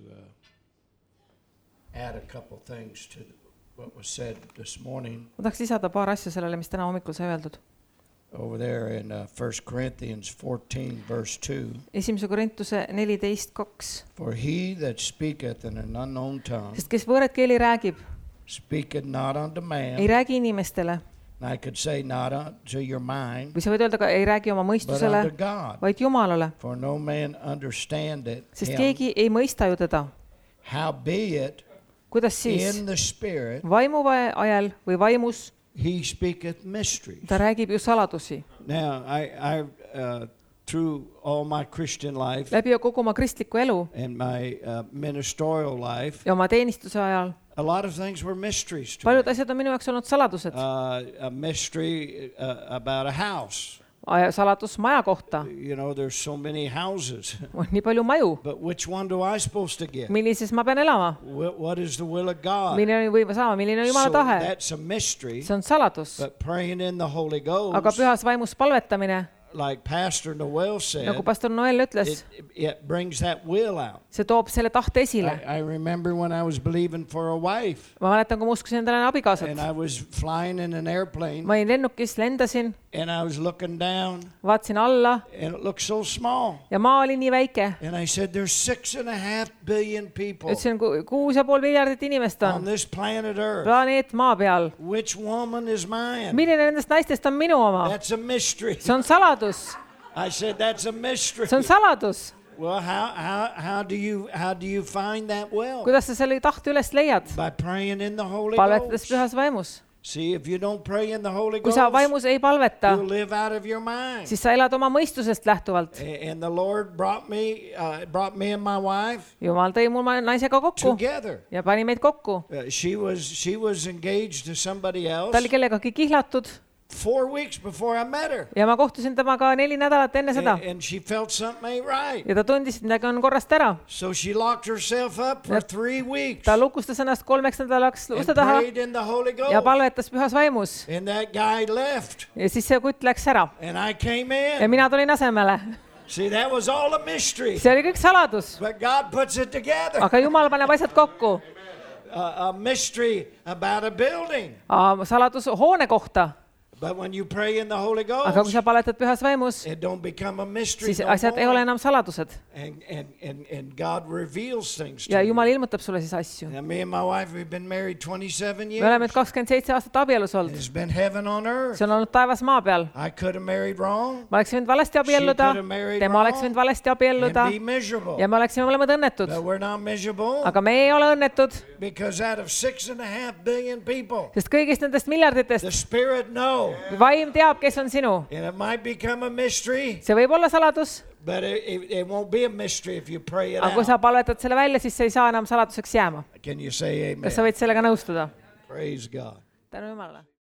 uh, add a couple things to what was said this morning. Ma tahaks lisada paar asja sellele, mis täna hommikul sai öeldud. Over there in uh, First Corinthians fourteen verse two. Esimese Korintuse neliteist kaks. For he that speaketh in an unknown tongue. Sest kes võõrat keeli räägib, speaketh not unto man. Ei räägi inimestele. I could say not unto your mind. Või sa võid öelda ka ei räägi oma mõistusele, vaid Jumalale. For no man understandeth. Sest keegi ei mõista ju teda. Howbeit, kuidas siis? In the spirit, vaimu ajal või vaimus, he speaketh mysteries. Ta räägib ju saladusi. Now, I, I, uh, through all my Christian life, läbi kogu oma kristliku elu, and my uh, ministerial life, ja oma teenistuse ajal, a lot of things were mysteries to paljud asjad on minu jaoks olnud saladused. Uh, a mystery uh, about a house. Saladus maja kohta. You know, there's so many houses. On nii palju maju. But which one do I supposed to get? Millises ma pean elama? What, what is the will of God? Milline või saama, milline on Jumala tahe? So that's a mystery. See on saladus. But praying in the Holy Ghost, aga pühas vaimus palvetamine, like Pastor Noel said, nagu pastor Noel ütles, it, it brings that will out. See toob selle tahte esile. I, I remember when I was believing for a wife. Ma mäletan, kui ma uskasin endale abikaasat. And I was flying in an airplane. Ma olin lennukis, lendasin. And I was looking down. Vaatasin alla. And it looked so small. Ja maa oli nii väike. And I said, there's six and a half billion people. Ütlesin, kuus ja pool miljardit inimest on. On this planet Earth. Planeet maa peal. Which woman is mine? Milline nendest naistest on minu oma? That's a mystery. See on saladus. I said, that's a mystery. See on saladus. Well, how, how, how do you, how do you find that will? Kuidas sa selle tahte üles leiad? By praying in the Holy Palvetades Ghost. pühas vaimus. See, if you don't pray in the Holy kui Ghost, sa vaimus ei palveta, you live out of your mind. siis sa elad oma mõistusest lähtuvalt. And the Lord brought me, uh, brought me and my wife Jumal tõi mu naisega kokku together. ja pani meid kokku. Uh, she was, she was engaged to somebody else Ta oli kellegagi kihlatud four weeks before I met her. ja ma kohtusin temaga neli nädalat enne seda. And, and she felt something ain't right. Ja ta tundis, et midagi on korrast ära. So she locked herself up for three weeks. Ta lukustas ennast kolmeks nädalaks uste and taha prayed in the Holy Ghost. ja palvetas pühas vaimus. And that guy left. Ja siis see kutt läks ära. And I came Ja in. mina tulin asemele. See, that was all a mystery. See oli kõik saladus. But God puts it together. Aga Jumal paneb asjad kokku. A, a mystery about a building. Saladus hoone kohta. But when you pray in the Holy Aga kui Ghost, sa palvetad pühas vaimus, it don't become a mystery siis no asjad ei ole more. enam saladused. And, and, and, and God reveals things to Ja you. Jumal ilmutab sulle siis asju. Now, me and my wife, we've been married twenty-seven Me oleme years. nüüd kakskümmend seitse aastat abielus olnud. It's been heaven on earth. See on olnud taevas maa peal. I could have married wrong Ma oleksin võinud valesti abielluda, tema oleks võinud valesti abielluda and be miserable. ja me oleksime mõlemad õnnetud. But we're not miserable Aga me ei ole õnnetud, because out of six and a half billion people, sest kõigist nendest the miljarditest Spirit knows. vaim teab, kes on sinu. And it might become a mystery, See võib olla saladus, but it, it, it won't be a mystery if you pray it aga kui out. sa palvetad selle välja, siis see ei saa enam saladuseks jääma. Can you say Kas sa amen? võid sellega nõustuda? Praise God. Tänu Jumalale.